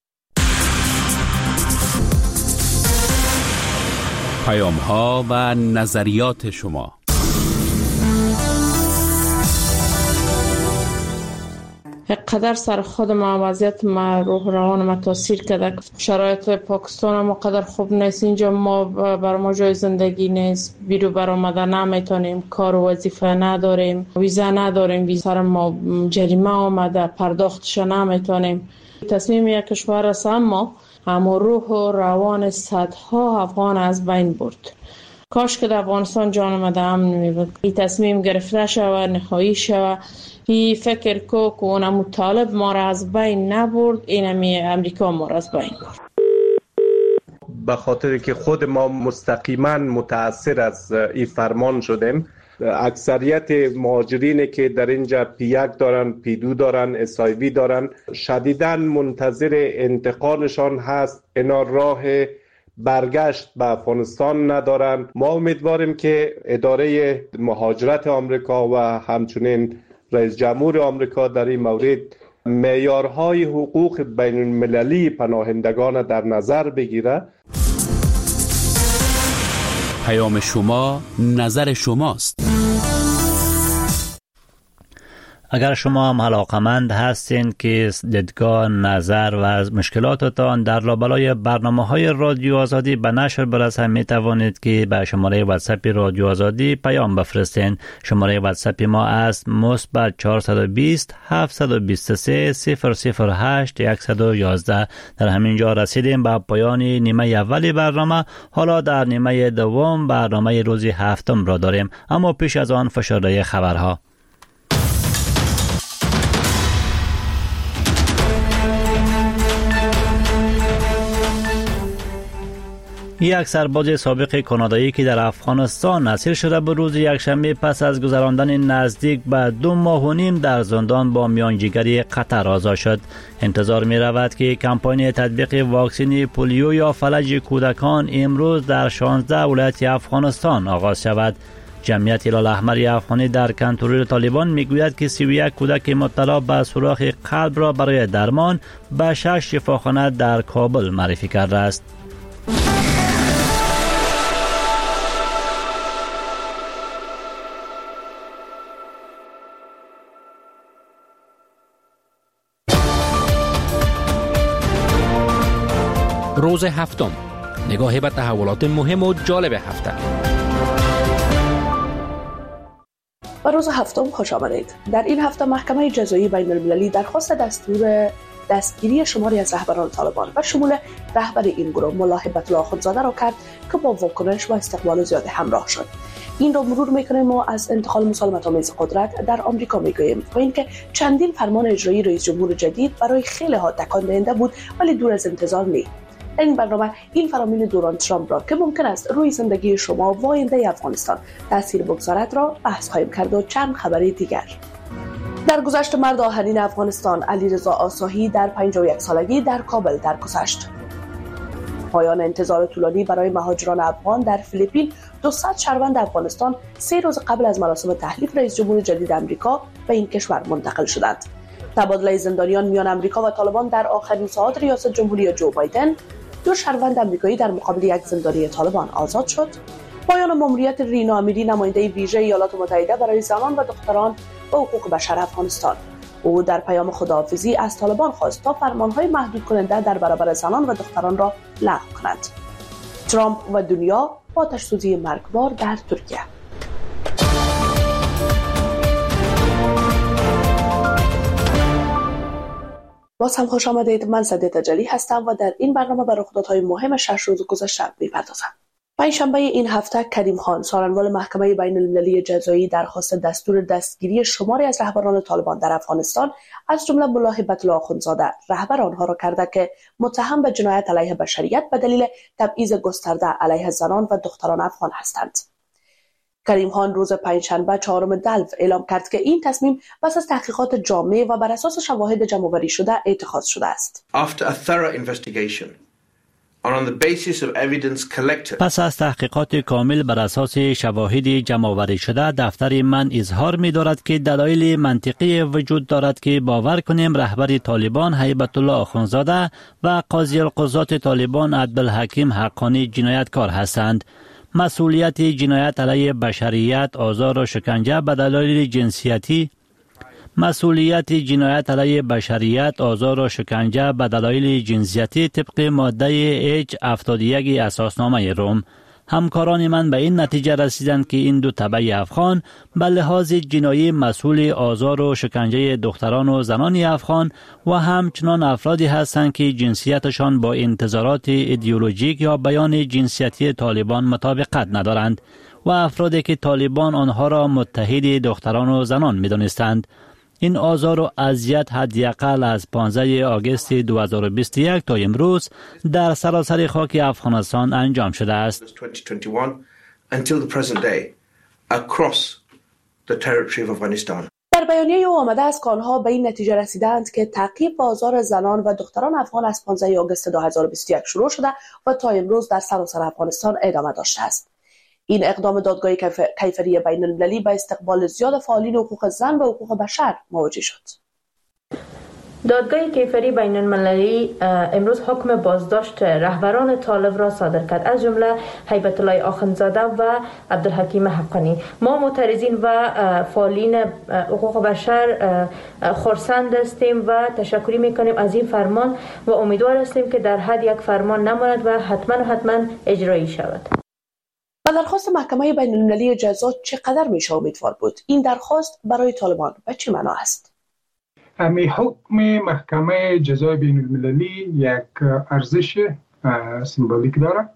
پیام‌ها و نظریات شما. قدر سر خود ما وضعیت ما روح روان ما تاثیر کرده. شرایط پاکستان ما قدر خوب نیست. اینجا ما بر ما جای زندگی نیست، بیرو برآمده نمیتونیم، کار و وظیفه نداریم، ویزا نداریم، ویزا ما جریمه آمده پرداختش نمیتونیم. تصمیم یک کشور است اما روح و روان صدها افغان از بین برد. کاش که در افغانستان جان ما امن میبود. این تصمیم گرفته شود، نهایی شود. این فکر که اونم طالب ما را از بین نبرد، اینمی امریکا ما را از بین برد. به خاطر که خود ما مستقیما متاثر از این فرمان شدیم. اکثریت مهاجرینی که در اینجا P1 دارن، P2 دارن، SIV دارن، شدیداً منتظر انتقالشان هست. اینا راه برگشت به افغانستان ندارن. ما امیدواریم که اداره مهاجرت آمریکا و همچنین رئیس جمهور آمریکا در این مورد معیارهای حقوق بین المللی پناهندگان در نظر بگیره. پیام شما، نظر شماست. اگر شما هم علاقمند هستین که دیدگاه، نظر و مشکلاتتان در لابلای برنامه‌های رادیو آزادی به نشر برسه، می توانید که به شماره واتساپ رادیو آزادی پیام بفرستین. شماره واتساپ ما است مثبت 420 723 008 111. در همین جا رسیدیم به پایان نیمه اولی برنامه. حالا در نیمه دوم برنامه روز هفتم را داریم، اما پیش از آن فشرده خبرها. یک سرباز سابق کانادایی که در افغانستان اسیر شده به روز یکشنبه پس از گذراندن نزدیک به 2 ماه و نیم در زندان با میانجیگری قطر آزاد شد. انتظار می رود که کمپاین تطبیق واکسن پولیو یا فلج کودکان امروز در 16 ولایت افغانستان آغاز شود. جمعیت هلال احمر افغانی در کنترل طالبان میگوید که 31 کودک مبتلا به سوراخ قلب را برای درمان به 6 شفاخانه در کابل معرفی کرده است. روز هفتم، نگاهی به تحولات مهم و جالب هفته. به روز هفتم خوش آمدید. در این هفته محکمه جزایی بین المللی درخواست دستور دستگیری شماری از رهبران طالبان و شمول رهبر این گروه ملا هیبت‌الله آخوندزاده را کرد که با واکنش و استقبال زیاد همراه شد. این را مرور میکنیم و از انتقال مسالمت‌آمیز قدرت در آمریکا میگوییم و اینکه چندین فرمان اجرایی رئیس جمهور جدید برای خیلی ها تکان دهنده بود ولی دور از انتظار نیست. در این برنامه این فرامین دوران ترامپ را که ممکن است روی زندگی شما و آینده افغانستان تاثیر بگذارد را بحث خواهیم کرد و چند خبری دیگر. در گذشت مرد آهنین افغانستان علیرضا آساهی در 51 سالگی در کابل درگذشت. پایان انتظار طولانی برای مهاجران افغان در فیلیپین 200 شهروند افغانستان 3 روز قبل از مراسم تحلیف رئیس جمهور جدید آمریکا به این کشور منتقل شدند. تبادله زندانیان میان آمریکا و طالبان در آخرین ساعات ریاست جمهوری جو بایدن، 2 شهروند آمریکایی در مقابل 1 زندانی طالبان آزاد شد. پایان ماموریت رینا امیری نماینده ویژه ایالات متحده برای زنان و دختران و حقوق بشر افغانستان. او در پیام خداحافظی از طالبان خواست تا فرمانهای محدود کننده در برابر زنان و دختران را لغو کنند. ترامپ و دنیا با آتش‌سوزی مرگبار در ترکیه. باز هم خوش آمدید. من سعدیه تجلی هستم و در این برنامه به رخدادهای مهم 6 روز گذشته می‌پردازم. پنجشنبه این هفته کریم خان سارنوال محکمه بین المللی جزایی درخواست دستور دستگیری شماری از رهبران طالبان در افغانستان از جمله ملا هیبت‌الله آخوندزاده رهبر آنها را کرده که متهم به جنایت علیه بشریت به دلیل تبعیض گسترده علیه زنان و دختران افغان هستند. کریم خان روز پنجشنبه 4 دلو اعلام کرد که این تصمیم پس از تحقیقات جامع و بر اساس شواهد جمع‌آوری شده اتخاذ شده است. پس از تحقیقات کامل بر اساس شواهد جمع‌آوری شده، دفتر من اظهار می‌دارد که دلایل منطقی وجود دارد که باور کنیم رهبر طالبان هیبت‌الله آخوندزاده و قاضی القضات طالبان عبدالحکیم حقانی جنایتکار هستند. مسئولیت جنایت علیه بشریت، آزار و شکنجه به دلایل جنسیتی، طبق ماده H71 اساسنامه روم. همکاران من به این نتیجه رسیدند که این 2 تبع افغان به لحاظ جنایی مسئول آزار و شکنجه دختران و زنان افغان و همچنان افرادی هستند که جنسیتشان با انتظارات ایدئولوژیک یا بیان جنسیتی طالبان مطابقت ندارند و افرادی که طالبان آنها را متحد دختران و زنان می‌دانستند. این آزار و اذیت حداقل از 15 آگوست 2021 تا امروز در سراسر خاک افغانستان انجام شده است. در بیانیه او آمده است که آنها به این نتیجه رسیدند که تعقیب و آزار زنان و دختران افغان از 15 آگوست 2021 شروع شده و تا امروز در سراسر افغانستان ادامه داشته است. این اقدام دادگاه کیفری بین المللی به استقبال زیاد فعالین حقوق زن و حقوق بشر مواجه شد. دادگاه کیفری بین المللی امروز حکم بازداشت رهبران طالب را صادر کرد، از جمله هیبت الله آخوندزاده و عبدالحکیم حقانی. ما معترضین و فعالین حقوق بشر خرسند هستیم و تشکری میکنیم از این فرمان و امیدوار هستیم که در حد یک فرمان نماند و حتما اجرایی شود. و درخواست محکمه بین المللی جزا چقدر میشه امیدوار بود؟ این درخواست برای طالبان به چه معنا است؟ امی حکم محکمه جزای بین المللی یک ارزش سمبولیک داره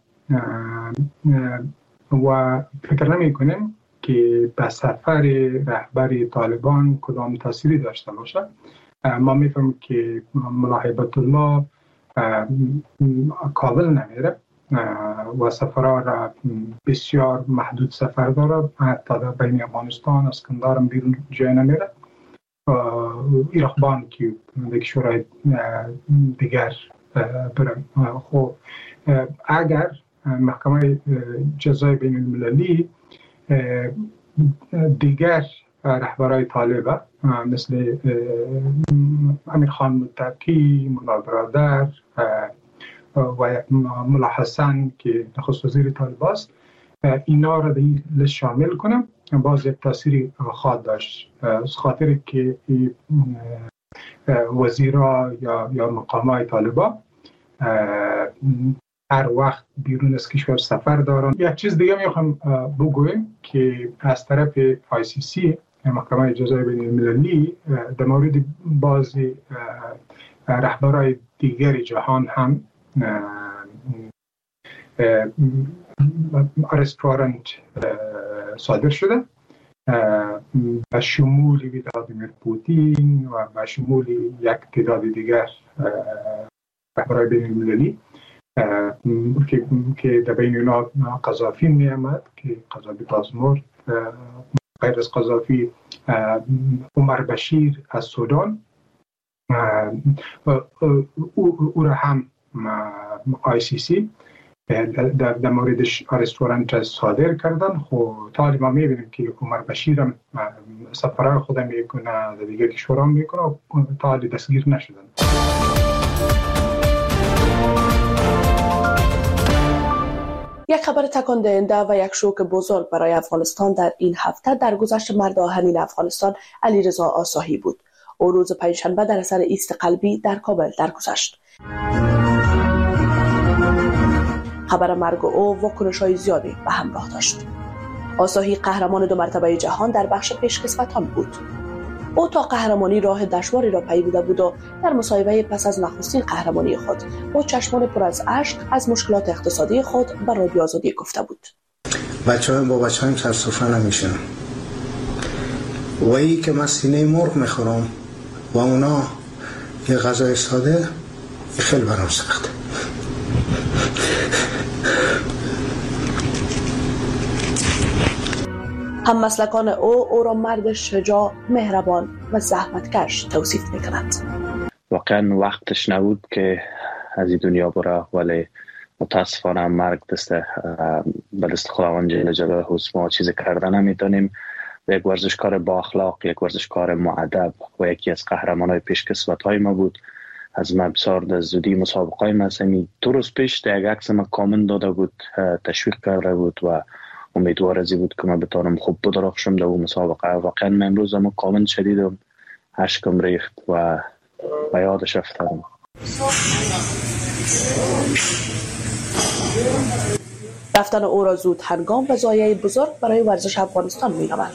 و فکر نمی کنیم که به سفر رهبر طالبان کدام تأثیری داشته باشه. ما میفهمیم که ملا هیبت الله کابل نمیره و سفرها را بسیار محدود سفر داره، حتی در بین افغانستان از کندارم بیرون جای نمیره. ایرخبان که به کشورهای دیگر برن. خب اگر محکمه جزای بین المللی دیگر رهبرای طالب مثل امیر خان متقی، ملا برادر و ملا حسن که نخست وزیر طالب است، اینا را در این لیست شامل کنم، باز یک تأثیری خواهد داشت، از خاطر که وزیرا یا مقامای طالبا هر وقت بیرون از کشور سفر دارن. یک چیز دیگه میخوام بگویم که از طرف ICC محکمه جزای بین المللی در مورد بعضی رهبرای دیگر جهان هم ارست وارنت صادر شده به شمول ولادیمیر پوتین و به شمول یک تعداد دیگر رهبرای بین المللی که در بین اونا قذافی می آمد که قذافی بازمرد، غیر از قذافی عمر بشیر از سودان، او را هم ICC در موردش ارست وارنت صادر کردن. خب تا ما میبینیم که عمر بشیر هم سفرهای خود میکنه، در دیگر کشورها میکنه، تا دستگیر نشدن. یک خبر تکان دهنده و یک شوک بزرگ برای افغانستان در این هفته درگذشت مرد آهنین افغانستان علیرضا آساهی بود. او روز پنجشنبه در اثر ایست قلبی در کابل درگذشت. خبر مرگ او واکنش‌های زیادی به همراه داشت. آساهی قهرمان 2 مرتبه جهان در بخش پیشکسوتان بود. او تا قهرمانی راه دشواری را پیموده بود و در مصاحبه پس از نخستین قهرمانی خود با چشمان پر از اشک از مشکلات اقتصادی خود به رادیو آزادی گفته بود. با بچه‌هایم سر سفره نمیشن. وایی که من سینه مرغ میخورم و اونا یه غذای ساده خیلی برام سخته. هم مسلکان او را مرد شجاع، مهربان و زحمتکش توصیف میکنند. واقعا وقتش نبود که از این دنیا بره، ولی متاسفانه مرگ به دست خداوند جل جلاله ما چیزی کردن نمیتونیم. یک ورزشکار با اخلاق، یک ورزشکار مؤدب و یکی از قهرمانای پیشکسوت‌های ما بود. از من بسیار زودی مسابقه‌های مسمی 2 روز پیش یک عکس ما کامنت داده بود، تشویق کرده بود و امیدوار ازی بود که من بتانم خوب بدرخشم در اون مسابقه. واقعا من امروز هم کامنت شدیدم، اشکم ریخت و به یادش افتادم. رفتن او را زود هنگام و ضایعه بزرگ برای ورزش افغانستان می‌یابد.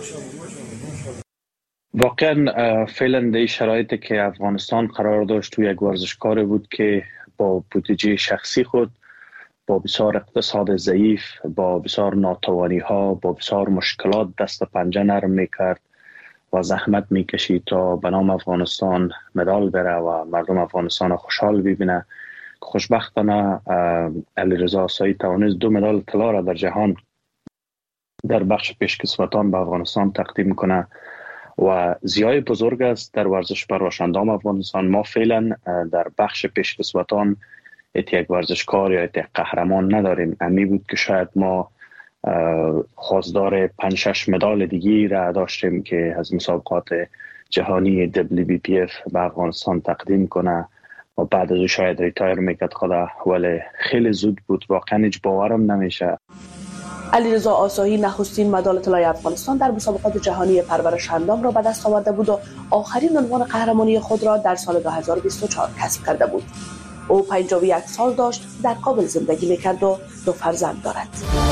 واقعا فعلا در شرایطی که افغانستان قرار داشت، تو یک ورزشکار بود که با بودجه شخصی خود، با بسیار اقتصاد ضعیف، با بسیار ناتوانی ها، با بسیار مشکلات دست پنجه نرم میکرد و زحمت میکشید تا به نام افغانستان مدال بره و مردم افغانستان خوشحال ببینه. خوشبختانه علیرضا آسایی توانست 2 مدال طلا را در جهان در بخش پیشکسوتان به افغانستان تقدیم کنه و زیای بزرگ است در ورزش پرورشندام افغانستان. ما فعلا در بخش پیشکسوتان یک ورزشکار یا یک قهرمان نداریم. امی بود که شاید ما خواستار 5-6 مدال دیگی را داشتیم که از مسابقات جهانی WBPF به افغانستان تقدیم کنه و بعد از او شاید ریتایر میکرد خدا، ولی خیلی زود بود. واقعا هیچ باورم نمیشه. علیرضا آسایی نخستین مدال طلای افغانستان در مسابقات جهانی پرورش اندام را به دست آورده بود و آخرین عنوان قهرمانی خود را در سال 2024 کسب کرده بود. او 51 سال داشت، در کابل زندگی میکرد و 2 فرزند دارد.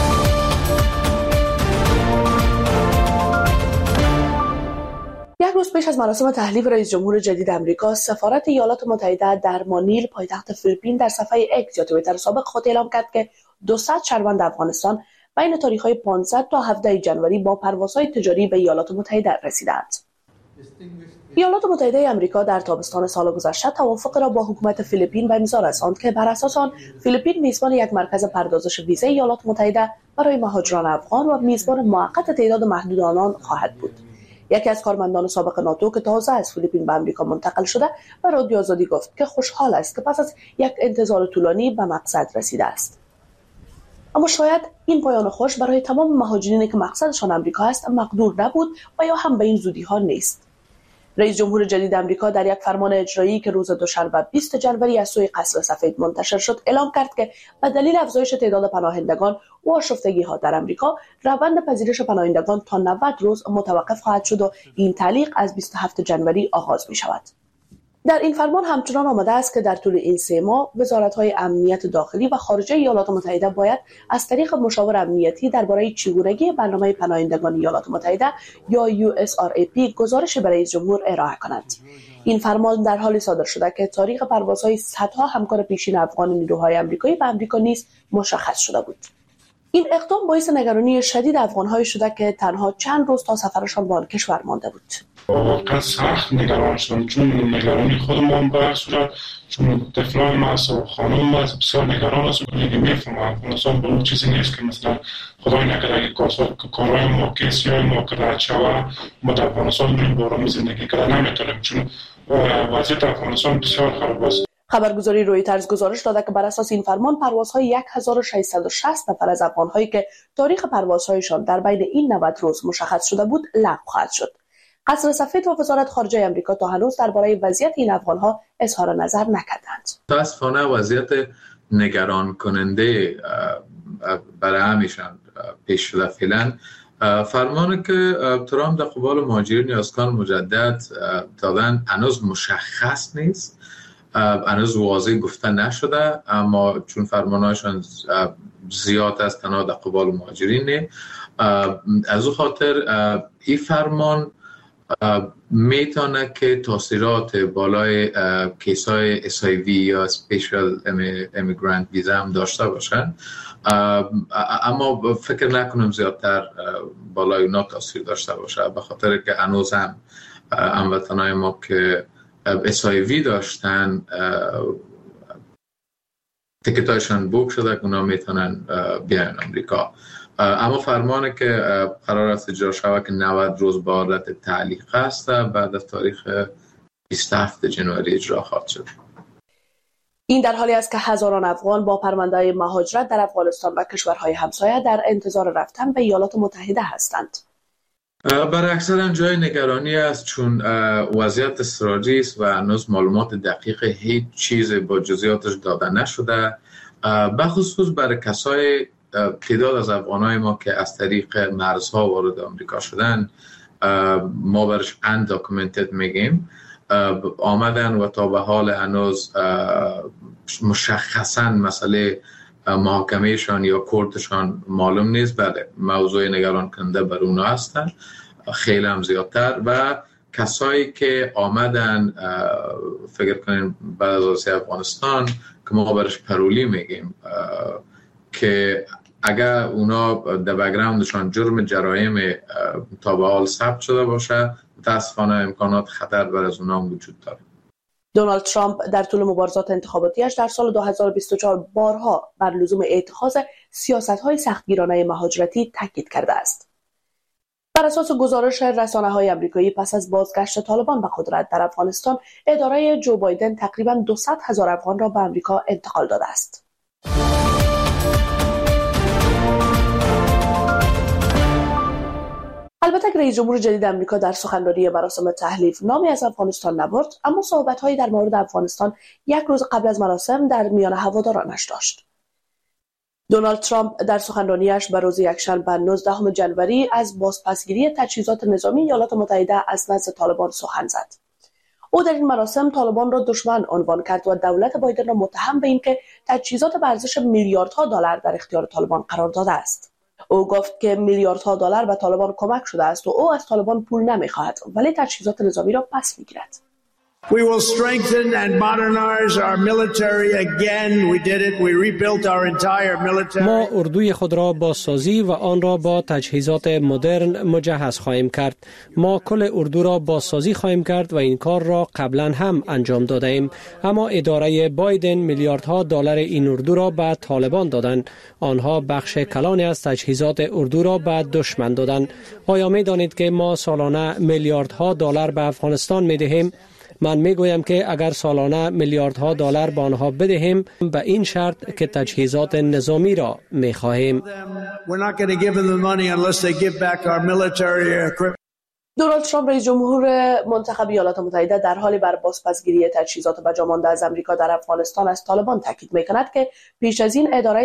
یک روز پیش از مراسم تحلیف رئیس جمهور جدید امریکا، سفارت ایالات متحده در مانیل پایتخت فیلیپین در صفحه اکس یا توییتر سابق خود اعلام کرد که 200 شهروند افغانستان بین تاریخ‌های 500 تا 17 جنوری با پروازهای تجاری به ایالات متحده رسیدند. ایالات متحده آمریکا در تابستان سال گذشته توافق را با حکومت فیلیپین به امضا رساند که بر اساس آن فیلیپین میزبان یک مرکز پردازش ویزای ایالات متحده برای مهاجران افغان و میزبان موقت تعداد محدود آنان خواهد بود. یکی از کارمندان سابق ناتو که تازه از فیلیپین به آمریکا منتقل شده به رادیو آزادی گفت که خوشحال است که پس از یک انتظار طولانی به مقصد رسیده است. اما شاید این پایان خوش برای تمام مهاجرینی که مقصدشان آمریکا است مقدور نبود و یا هم به این زودی ها نیست. رئیس جمهور جدید آمریکا در یک فرمان اجرایی که روز دوشنبه 20 جنوری از سوی قصر سفید منتشر شد اعلام کرد که به دلیل افزایش تعداد پناهندگان و آشفتگی‌ها در آمریکا روند پذیرش پناهندگان تا 90 روز متوقف خواهد شد و این تعلیق از 27 جنوری آغاز می شود. در این فرمان همچنان آمده است که در طول این 3 ماه وزارت‌های امنیت داخلی و خارجه ایالات متحده باید از طریق مشاور امنیتی درباره چگونگی برنامه پناهندگان ایالات متحده یا USRAP گزارش برای رئیس جمهور ارائه کنند. این فرمان در حالی صادر شده که تاریخ پروازهای صدها همکار پیشین افغان نیروهای آمریکایی به آمریکا نیز مشخص شده بود. این اقدام باعث نگرانی شدید افغان‌های شده که تنها چند روز تا سفرشان به آن کشور مانده بود. واقعا سخت نگران شدم، چون نگرانی خودمان به صورت چون طفلان ما و خانم ما بسیار نگران است. میفهمم افغانستان به چیزی نیست که مثلا خدای نکرده که کارهای ما کسیای ما که رد شود ما در افغانستان بریم بارمی زندگی کردن نمیتونیم، چون وضعیت افغانستان بسیار خراب است. خبرگزاری رویترز گزارش داده که بر اساس این فرمان پروازهای 1660 نفر از افغان‌هایی که تاریخ پروازهایشان در بین این 90 روز مشخص شده بود لغو خواهد شد. قصر سفید و وزارت خارجه آمریکا تا هنوز درباره وضعیت این افغان‌ها اظهار نظر نکردند. متأسفانه وضعیت نگران کننده برای همیشان پیش شده. فعلا فرمانی که ترامپ در قبال مهاجرین یا اسکان مجدد دادن هنوز مشخص نیست، هنوز واضح گفته نشده، اما چون فرمانهاشون زیاد است تنها در قبال مهاجرین، از او خاطر این فرمان میتونه که تاثیرات بالای کیسای SIV یا Special Immigrant Visa هم داشته باشن، اما فکر نکنم زیادتر بالای اونا تاثیر داشته باشه، به خاطر که هنوز هم هموطنای ما که SIV داشتن تیکتایشان بوک شده که اونا میتونن بیان امریکا. اما فرمانه که قرار است اجرا شود که 90 روز با حالت تعلیق است، بعد از تاریخ 27 جنوری اجرا خواهد شد. این در حالی است که هزاران افغان با پرونده مهاجرت در افغانستان و کشورهای همسایه در انتظار رفتن به ایالات متحده هستند. برای اکثر جای نگرانی است، چون وضعیت اضطراری است و هنوز معلومات دقیق هیچ چیز با جزئیاتش داده نشده، بخصوص برای کسای تعداد از افغانای ما که از طریق مرزها وارد آمریکا شدن، ما برش انداکومنتد میگیم، آمدن و تا به حال هنوز مشخصاً مسئله محاکمهشان یا کورتشان معلوم نیست. بله، موضوع نگران کننده بر اونا هستن، خیلی هم زیادتر. و کسایی که آمدن فکر کنین بعد از آسیا افغانستان که ما برش پرولی میگیم، که اگر اونا در بک‌گراندشان جرم جرایم تا به حال ثبت شده باشه متاسفانه امکانات خطر بر از اونها وجود داره. دونالد ترامپ در طول مبارزات انتخاباتیش در سال 2024 بارها بر لزوم اتخاذ سیاست‌های سختگیرانه مهاجرتی تاکید کرده است. بر اساس گزارش رسانه‌های آمریکایی پس از بازگشت طالبان به قدرت در افغانستان، اداره جو بایدن تقریباً 200,000 افغان را به آمریکا انتقال داده است. البته که رئیس جمهور جدید آمریکا در سخنرانی مراسم تحلیف نامی از افغانستان نبرد، اما صحبت‌هایی در مورد افغانستان یک روز قبل از مراسم در میان هوادارانش داشت. دونالد ترامپ در سخنرانیش به روز یکشنبه 19 ژانویه از بازپسگیری تجهیزات نظامی ایالات متحده از نزد طالبان سخن زد. او در این مراسم طالبان را دشمن عنوان کرد و دولت بایدن را متهم به اینکه تجهیزات به ارزش میلیاردها دلار در اختیار طالبان قرار داده است. او گفت که میلیاردها دلار به طالبان کمک شده است و او از طالبان پول نمی‌خواهد، ولی تجهیزات نظامی را پس می‌گیرد. We will strengthen and modernize our military again. We did it. We rebuilt our entire military. ما اردوی خود را بازسازی و آن را با تجهیزات مدرن مجهز خواهیم کرد. ما کل اردو را بازسازی خواهیم کرد و این کار را قبلا هم انجام داده ایم. اما اداره بایدن میلیاردها دلار این اردو را به طالبان دادند. آنها بخش کلانی از تجهیزات اردو را به دشمن دادند. آیا می دانید که ما سالانه میلیاردها دلار به افغانستان می دهیم؟ من میگویم که اگر سالانه میلیاردها دلار به آنها بدهیم، به این شرط که تجهیزات نظامی را می‌خواهیم. دونالد ترامپ رئیس جمهور منتخب ایالات متحده در حالی بر بازپسگیری تجهیزات بجامانده از آمریکا در افغانستان از طالبان تاکید می‌کند که پیش از این اداره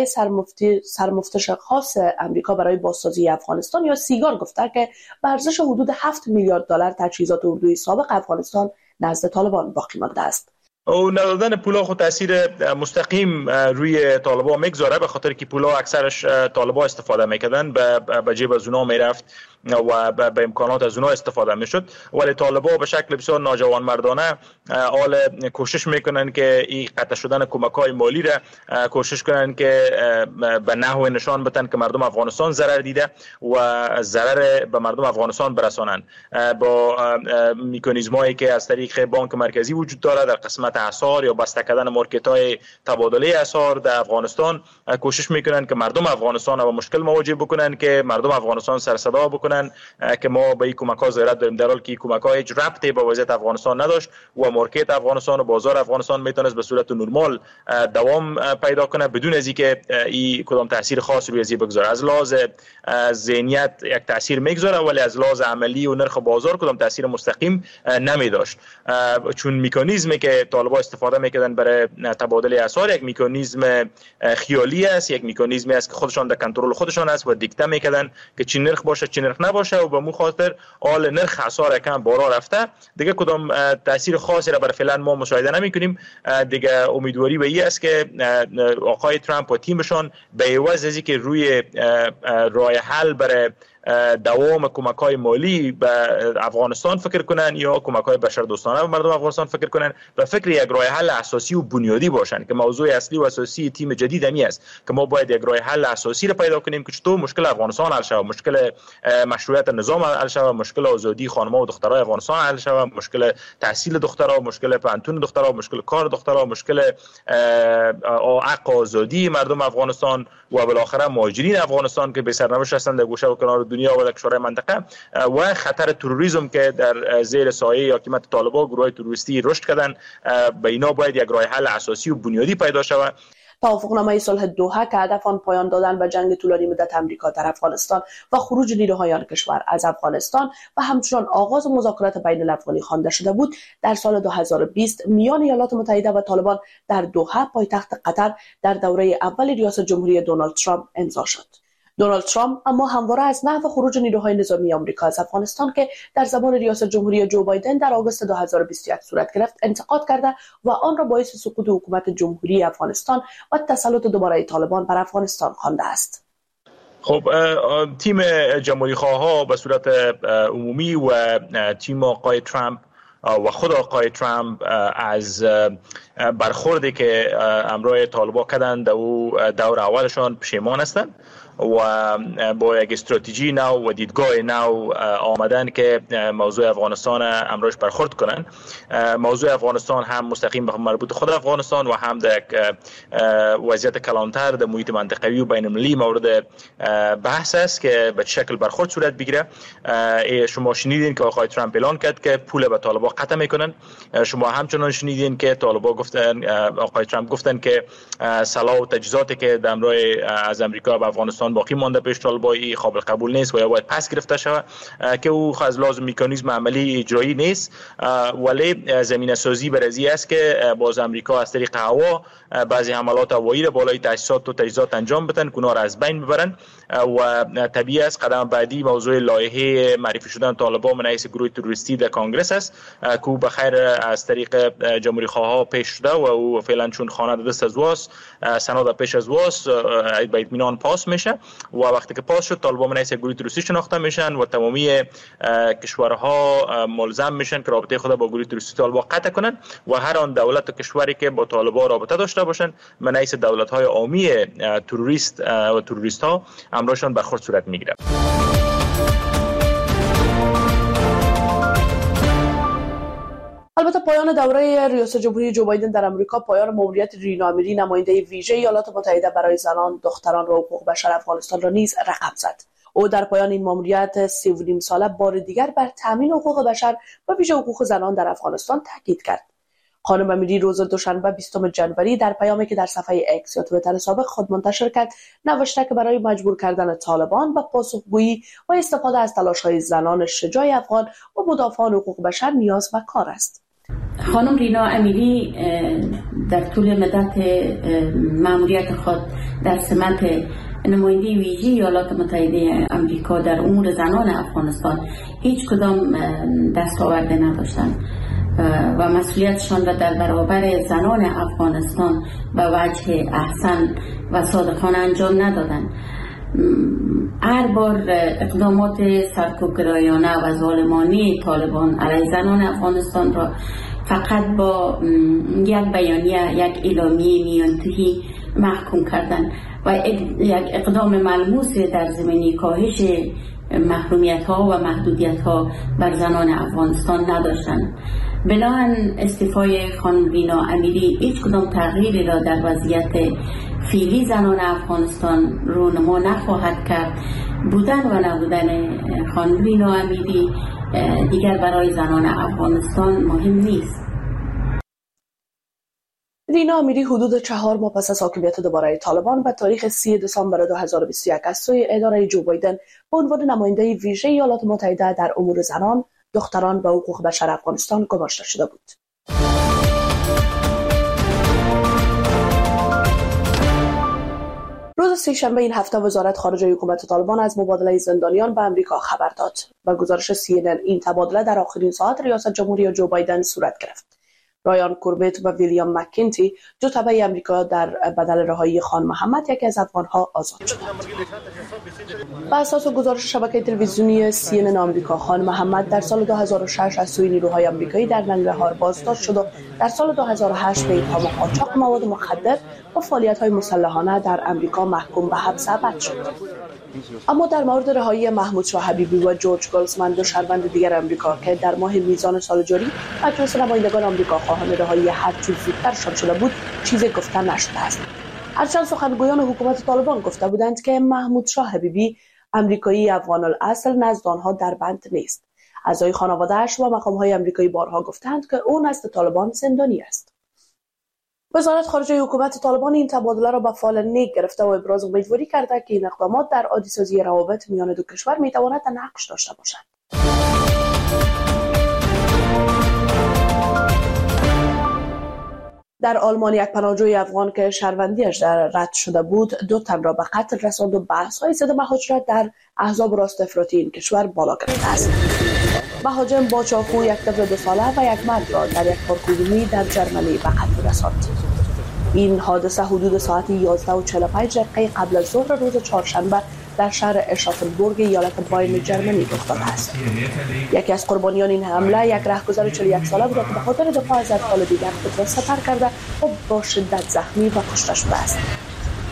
سرمفتش خاص آمریکا برای بازسازی افغانستان یا سیگار گفته که به ارزش حدود 7 میلیارد دلار تجهیزات اردوی سابق افغانستان نزد طالبان باقی مانده است. او ندادن پولا خود تاثیر مستقیم روی طالبان میگذاره، به خاطر که پولا اکثرش طالبان استفاده میکردن، به جیب از اونها میرفت و به امکانات از اونها استفاده میشد. ولی طالبان به شکل بسیار ناجوانمردانه حال کوشش میکنن که این قطع شدن کمک‌های مالی را کوشش کنن که به نحو نشان بدن که مردم افغانستان ضرر دیده و ضرر به مردم افغانستان برسانن. با مکانیزمایی که از طریق بانک مرکزی وجود داره در قسمت اسعار یا بسته کردن مارکت‌های تبادله اسعار در افغانستان کوشش میکنن که مردم افغانستان با مشکل مواجه بکنن، که مردم افغانستان سر صدا بکنن که ما به این کمک‌ها ضرورت داریم، در حالی که کمک‌ها هیچ ربطی به وضعیت افغانستان نداشت و مارکت افغانستان و بازار افغانستان میتونست به صورت نرمال دوام پیدا کنه بدون از اینکه این کدام تاثیر خاص روی ازی بگذاره. از لحاظ ذهنیت یک تاثیر میگذاره، ولی از لحاظ عملی و نرخ بازار کدام تاثیر مستقیم نمی داشت، چون مکانیزمی که طالبان استفاده میکردن برای تبادل اسعار یک مکانیزم خیالی است، یک مکانیزمی است که خودشان در کنترل خودشان است و دیکته میکردن که چی نرخ باشه چی نرخ نباشه و به مو خاطر حال نرخ اسعار کم بالا رفته دیگه کدام تاثیر خاصی را برای فعلا ما مشاهده نمیکنیم. دیگه امیدواری به این است که آقای ترامپ و تیمشان به عوض از اینکه روی راه حل برای دوام کمک‌های مالی به افغانستان فکر کنن یا کمک‌های بشردوستانه به مردم افغانستان فکر کنن و فکر یک راه حل اساسی و بنیادی باشن، که موضوع اصلی و اساسی تیم جدید همی است که ما باید یک راه حل اساسی را پیدا کنیم که چطور مشکل افغانستان حل شود، مشکل مشروعیت نظام حل شود، مشکل آزادی خانم‌ها و دخترای افغانستان حل شود، مشکل تحصیل دخترها، مشکل پانتون دخترها، مشکل کار دخترها، مشکل حق آزادی مردم افغانستان و بالاخره مهاجرین افغانستان که به سرنوشت هستند در گوشه و کنار دنیا و در کشورهای منطقه، و خطر تروریسم که در زیر سایه حکومت طالبان گروه تروریستی رشد کردن. به اینا باید یک راه حل اساسی و بنیادی پیدا شود. توافقنامه صلح دوحه که هدف آن پایان دادن به جنگ طولانی مدت آمریکا در افغانستان و خروج نیروهای آن کشور از افغانستان و همچنان آغاز مذاکرات بین الافغانی خوانده شده بود، در سال 2020 میان ایالات متحده و طالبان در دوحه پایتخت قطر در دوره اول ریاست جمهوری دونالد ترامپ امضا شد. دونالد ترامپ اما همواره از نحو خروج نیروهای نظامی آمریکا از افغانستان که در زمان ریاست جمهوری جو بایدن در آگوست 2021 صورت گرفت انتقاد کرده و آن را باعث سقوط حکومت جمهوری افغانستان و تسلط دوباره طالبان بر افغانستان خوانده است. خب تیم جمهوری خواها به صورت عمومی و تیم آقای ترامپ و خود آقای ترامپ از برخوردی که همراه طالبان کردند او دور اولشان پشیمان هستند و با یک استراتژی نو و دیدگاه نو آمدن که موضوع افغانستان امروز برخورد کنن. موضوع افغانستان هم مستقیم به مربوط خود افغانستان و هم در وضعیت کلانتر در محیط منطقوی و بین المللی مورد بحث است که به شکل برخورد صورت بگیره. شما شنیدین که آقای ترامپ اعلان کرد که پول به طالبان قطع میکنن. شما همچنان شنیدین که طالبان گفتن، آقای ترامپ گفتن که سلاح و تجهیزاتی که در امروز از امریکا به افغانستان باقی مانده پیش طالبان قابل قبول نیست و یا باید پس گرفته شود، که او از لازم میکانیزم عملی اجرایی نیست، ولی زمینه سازی برای است که باز امریکا از طریق هوا بعضی حملات هوایی را بالای تاسیسات و تجهیزات انجام بدن، اونا را از بین ببرن. و طبیعی است قدم بعدی موضوع لایحه معرفی شدن طالبان من حیث گروه تروریستی در کنگره است که به خیر از طریق جمهوری خواه پیش شده و او فعلا چون خانه دست از واس سند پیش از واس به اطمینان پاس میشه و وقتی که پاس شد طالبان من حیث گروه تروریستی شناخته میشن و تمامی کشورها ملزم میشن که رابطه خود با گروه تروریستی طالبان قطع کنن و هر آن دولت و کشوری که با طالبان رابطه داشته باشن من حیث دولت‌های عامی تروریست و تروریست ها امروزشان برخورد صورت میگیره. البته پایان دوره ریاست جمهوری جو بایدن در امریکا پایان ماموریت رینا امیری نماینده ویژه ایالات متحده برای زنان، دختران و حقوق بشر افغانستان را نیز رقم زد. او در پایان این ماموریت 3.5 ساله بار دیگر بر تامین حقوق بشر و ویژه حقوق زنان در افغانستان تاکید کرد. خانم امیری روز دوشنبه 20 جنوری در پیامی که در صفحه اکس یا توییتر سابق خود منتشر کرد نوشته که برای مجبور کردن طالبان به پاسخگویی و استفاده از تلاش‌های زنان شجاع افغان و مدافعان حقوق بشر نیاز و کار است. خانم رینا امیری در طول مدت مأموریت خود در سمت نماینده ویژه ایالات متحده آمریکا در امور زنان افغانستان هیچ کدام دستاورد نداشتند و مسئولیتشان را در برابر زنان افغانستان به وجه احسن و صادقانه انجام ندادند. هر بار اقدامات سرکوبگرایانه و ظالمانه طالبان علیه زنان افغانستان را فقط با یک بیانیه، یک اعلامیه میانتهی محکوم کردند و یک اقدام ملموس در زمینه کاهش محرومیت ها و محدودیت ها بر زنان افغانستان نداشتند. بنابراین استعفای خانم رینا امیری هیچ کدام تغییری را در وضعیت فعلی زنان افغانستان رونما نخواهد کرد. بودن و نبودن خانم رینا امیری دیگر برای زنان افغانستان مهم نیست. رینا امیری حدود 4 ماه پس از حاکمیت دوباره طالبان به تاریخ 3 دسامبر 2021 از سوی اداره جو بایدن به عنوان نماینده ویژه ایالات متحده در امور زنان، دختران و حقوق بشر افغانستان گماشته شده بود. روز سه‌شنبه این هفته وزارت خارجه حکومت طالبان از مبادله زندانیان به امریکا خبر داد. با گزارش CNN این تبادله در آخرین ساعت ریاست جمهوری جو بایدن صورت گرفت. رایان کوربت و ویلیام مکینتی دو تبع امریکا در بدل رهایی خان محمد یکی از افغانها آزاد شدند. بر اساس گزارش شبکه تلویزیونی CNN آمریکا، خان محمد در سال 2006 از سوی نیروهای آمریکایی در ننگرهار بازداشت شد و در سال 2008 به اتهام قاچاق مواد مخدر و فعالیت‌های مسلحانه در امریکا محکوم به حبس ابد شد. اما در مورد رهایی محمود شاه حبیبی و جورج گلزمن، دو شهروند دیگر آمریکا که در ماه میزان سال جاری مجلس نمایندگان آمریکا خواهان رهایی هر چیز زودترشان شده بود، چیزی گفته نشده است. هرچند سخنگویان حکومت طالبان گفته بودند که محمود شاه حبیبی آمریکایی افغان الاصل نزد آنها در بند نیست. اعضای خانواده‌اش و مقام‌های آمریکایی بارها گفتند که او نزد طالبان زندانی است. وزارت خارجه حکومت طالبان این تبادله را به فال نیک گرفته و ابراز امیدواری کرده که این اقدامات در عادی‌سازی روابط میان دو کشور میتواند نقش داشته باشد. در آلمان یک پناهجوی افغان که شهروندیش در رد شده بود 2 تن را به قتل رساند و بحث‌های ضد مهاجرت در احزاب راست افراطی این کشور بالا گرفته است. مهاجم با چاقو یک طفل 2 ساله و یک مرد را در یک پارک در جرمنی به قتل رساند. این حادثه حدود ساعت 11:45 قبل از ظهر روز چهارشنبه در شهر اشافنبورگ ایالت باین جرمنی رخ داده است. یکی از قربانیان این حمله یک رهگذر 41 ساله بود که به خاطر دفاع از اطفال دیگر خود را سپر کرده و با شدت زخمی و کشته شده است.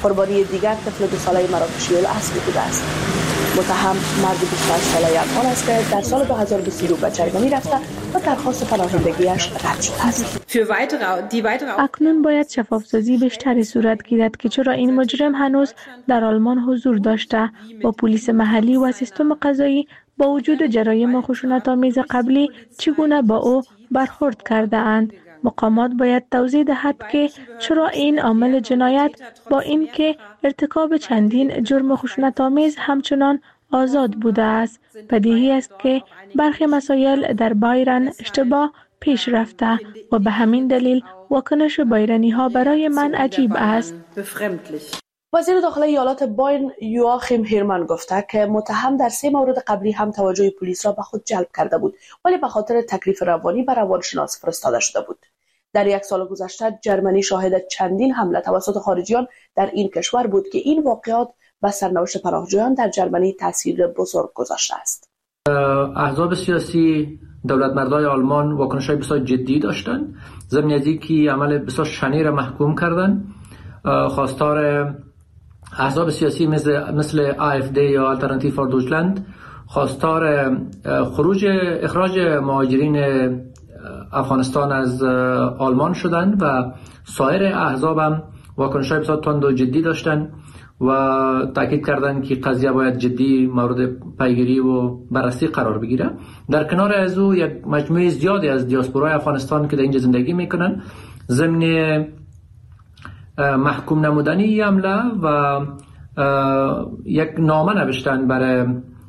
قربانی دیگر طفل 2 ساله مراکشی الاصل بوده است. متهم مرد 28 ساله افغان است که در سال 2022 به جرمنی رفته و درخواست پناهندگیش رد شده است. اکنون باید شفافسازی بیشتری صورت گیرد که چرا این مجرم هنوز در آلمان حضور داشته و پلیس محلی و سیستم قضایی با وجود جرایم خشونت‌آمیز قبلی چگونه با او برخورد کرده اند. مقامات باید توضیح دهد که چرا این عامل جنایت با اینکه ارتکاب چندین جرم خشونت‌آمیز همچنان آزاد بوده است. بدیهی است که برخی مسائل در بایرن اشتباه پیش رفته و به همین دلیل واکنش بایرنی‌ها برای من عجیب است. وزیر داخلی ایالات بایرن یواخیم هیرمن گفته که متهم در 3 مورد قبلی هم توجه پلیس را به خود جلب کرده بود ولی به خاطر تکلیف روانی به روانشناس فرستاده شده بود. در 1 سال گذشته جرمنی شاهد چندین حمله توسط خارجیان در این کشور بود که این واقعات بر سرنوشت پناهجویان در جرمنی تاثیر بزرگ گذاشته است. احزاب سیاسی دولتمردای آلمان واکنش‌های بسیار جدی داشتند. ضمن از اینکه عمل بسیار شنیع را محکوم کردند. خواستار احزاب سیاسی مثل AfD یا آلترناتیو فور دویچلند خواستار اخراج مهاجرین افغانستان از آلمان شدند و سایر احزاب هم واکنش‌های بسیار تند و جدی داشتند و تاکید کردند که قضیه باید جدی مورد پیگیری و بررسی قرار بگیره. در کنار از او یک مجموعه زیادی از دیاسپورای افغانستان که در اینجا زندگی میکنن ضمن محکوم نمودنی حمله و یک نامه نوشتن برای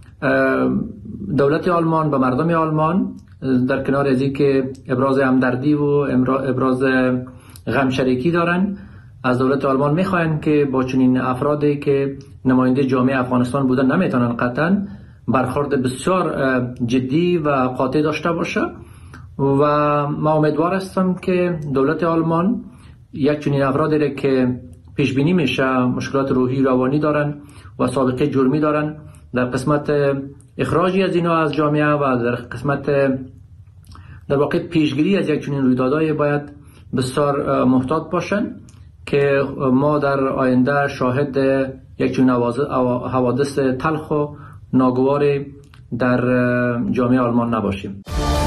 دولت آلمان و مردم آلمان در کنار از اینکه ابراز همدردی و ابراز غمشریکی دارن. از دولت آلمان میخواین که با چنین افرادی که نماینده جامعه افغانستان بودن نمیتونن قطعا برخورد بسیار جدی و قاطع داشته باشه و ما امیدوار هستم که دولت آلمان یک چنین افرادی که پیش بینی میشه مشکلات روحی روانی دارن و سابقه جرمی دارن در قسمت اخراجی از اینا از جامعه و در قسمت در واقع پیشگیری از یک چنین رویدادهای باید بسیار محتاط باشن که ما در آینده شاهد یک چنین حوادث تلخ و ناگواری در جامعه آلمان نباشیم.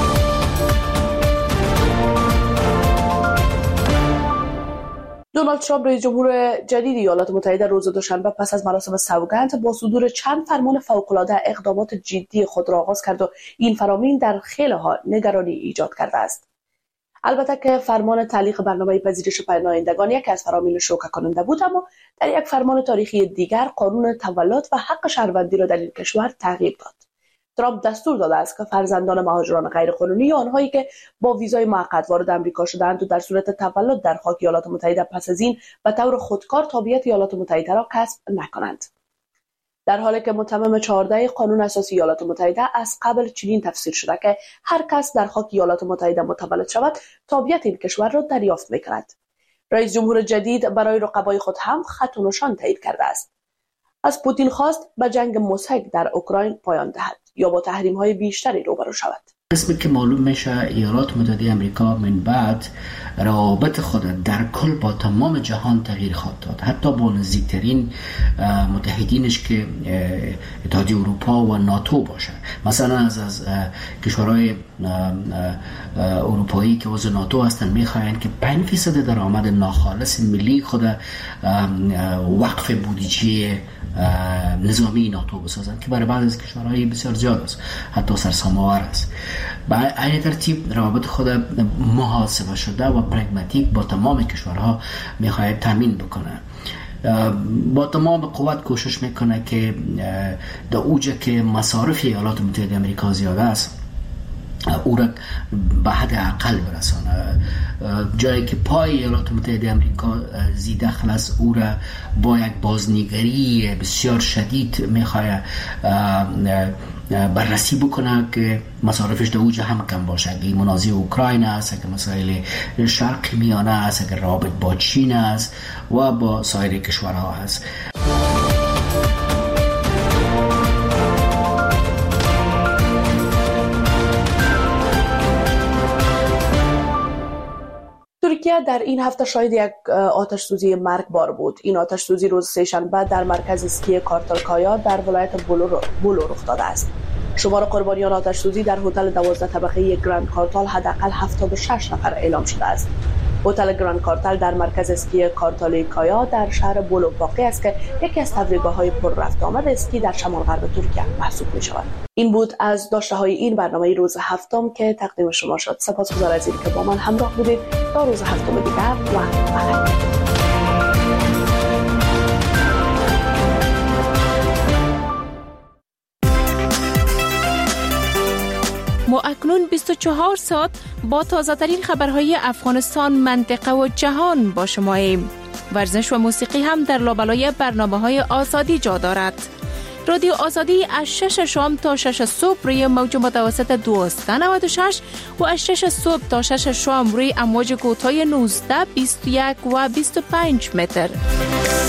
دونالد ترامپ رئیس جمهور جدید ایالات متحده روز دوشنبه پس از مراسم سوگند با صدور چند فرمان فوق‌العاده اقدامات جدی خود را آغاز کرد و این فرامین در خیلی ها نگرانی ایجاد کرده است. البته که فرمان تعلیق برنامه پذیرش پناهندگان یکی از فرامین شوکه کننده بود، اما در یک فرمان تاریخی دیگر قانون تولد و حق شهروندی را در این کشور تغییر داد. ترامپ دستور داده است که فرزندان مهاجران غیرقانونی یا آنهایی که با ویزای موقت وارد آمریکا شده‌اند و در صورت تولد در خاک ایالات متحده پس از این به طور خودکار تابعیت ایالات متحده را کسب نکنند. در حالی که متمم 14 قانون اساسی ایالات متحده از قبل چنین تفسیر شده که هر کس در خاک ایالات متحده متولد شود تابعیت این کشور را دریافت می‌کند. رئیس جمهور جدید برای رقبای خود هم خط و نشان تعیین کرده است. از پوتین خواست به جنگ مضحک در اوکراین پایان دهد یا با تحریم‌های بیشتری روبرو شود. قسمی که معلوم میشه ایالات متحده آمریکا من بعد روابط خود در کل با تمام جهان تغییر خواهد داد، حتی با نزدیکترین متحدینش که اتحادیه اروپا و ناتو باشه. مثلا از کشورهای اروپایی که عضو ناتو هستند میخواهند که 5% درآمد ناخالص ملی خود وقف بودجه نظامی ناتو بسازند که برای بعض از کشورهای بسیار زیاد است، حتی سرسام‌آور است. به این ترتیب روابط خود محاسبه شده و پرگماتیک با تمام کشورها میخواهد تامین بکنه. با تمام قوت کوشش میکنه که در اوج که مصارف ایالات متحده آمریکا زیاده است او را به حد اقل برسانه. جایی که پای ایالات متحده آمریکا زیدخل است او را با یک بازنگری بسیار شدید میخواه بررسی بکنه که مصارفش در اوج هم کم باشه. اگه منازعه اوکراین است، اگه مسائل شرق میانه است، اگه رابط با چین است و با سایر کشورها است. ترکیه ترکیه در این هفته شاهد یک آتش سوزی مرگبار بود. این آتش سوزی روز سه‌شنبه در مرکز اسکی کارتالکایا در ولایت بولو رخ داده است. شمار قربانیان آتش سوزی در هتل 12 طبقه گراند کارتال حداقل 76 نفر اعلام شده است. هتل گراند کارتال در مرکز اسکی کارتالکایا در شهر بولو واقع است که یکی از تفریحگاه‌های پر رفت آمد اسکی در شمال غرب ترکیه محسوب می‌شود. این بود از داشته‌های این برنامه روز هفتم که تقدیم شما شد. سپاسگزارم از اینکه با من همراه بودید. تا روز هفتم دیگر و بخیر. ما اکنون 24 ساعت با تازه ترین خبرهای افغانستان، منطقه و جهان با شماییم. ورزش و موسیقی هم در لابلای برنامه‌های آزادی جا دارد. رادیو آزادی از 6 شام تا 6 صبح روی موج متوسط 1296 و از 6 صبح تا 6 شام روی امواج کوتاه 19، 21 و 25 متر.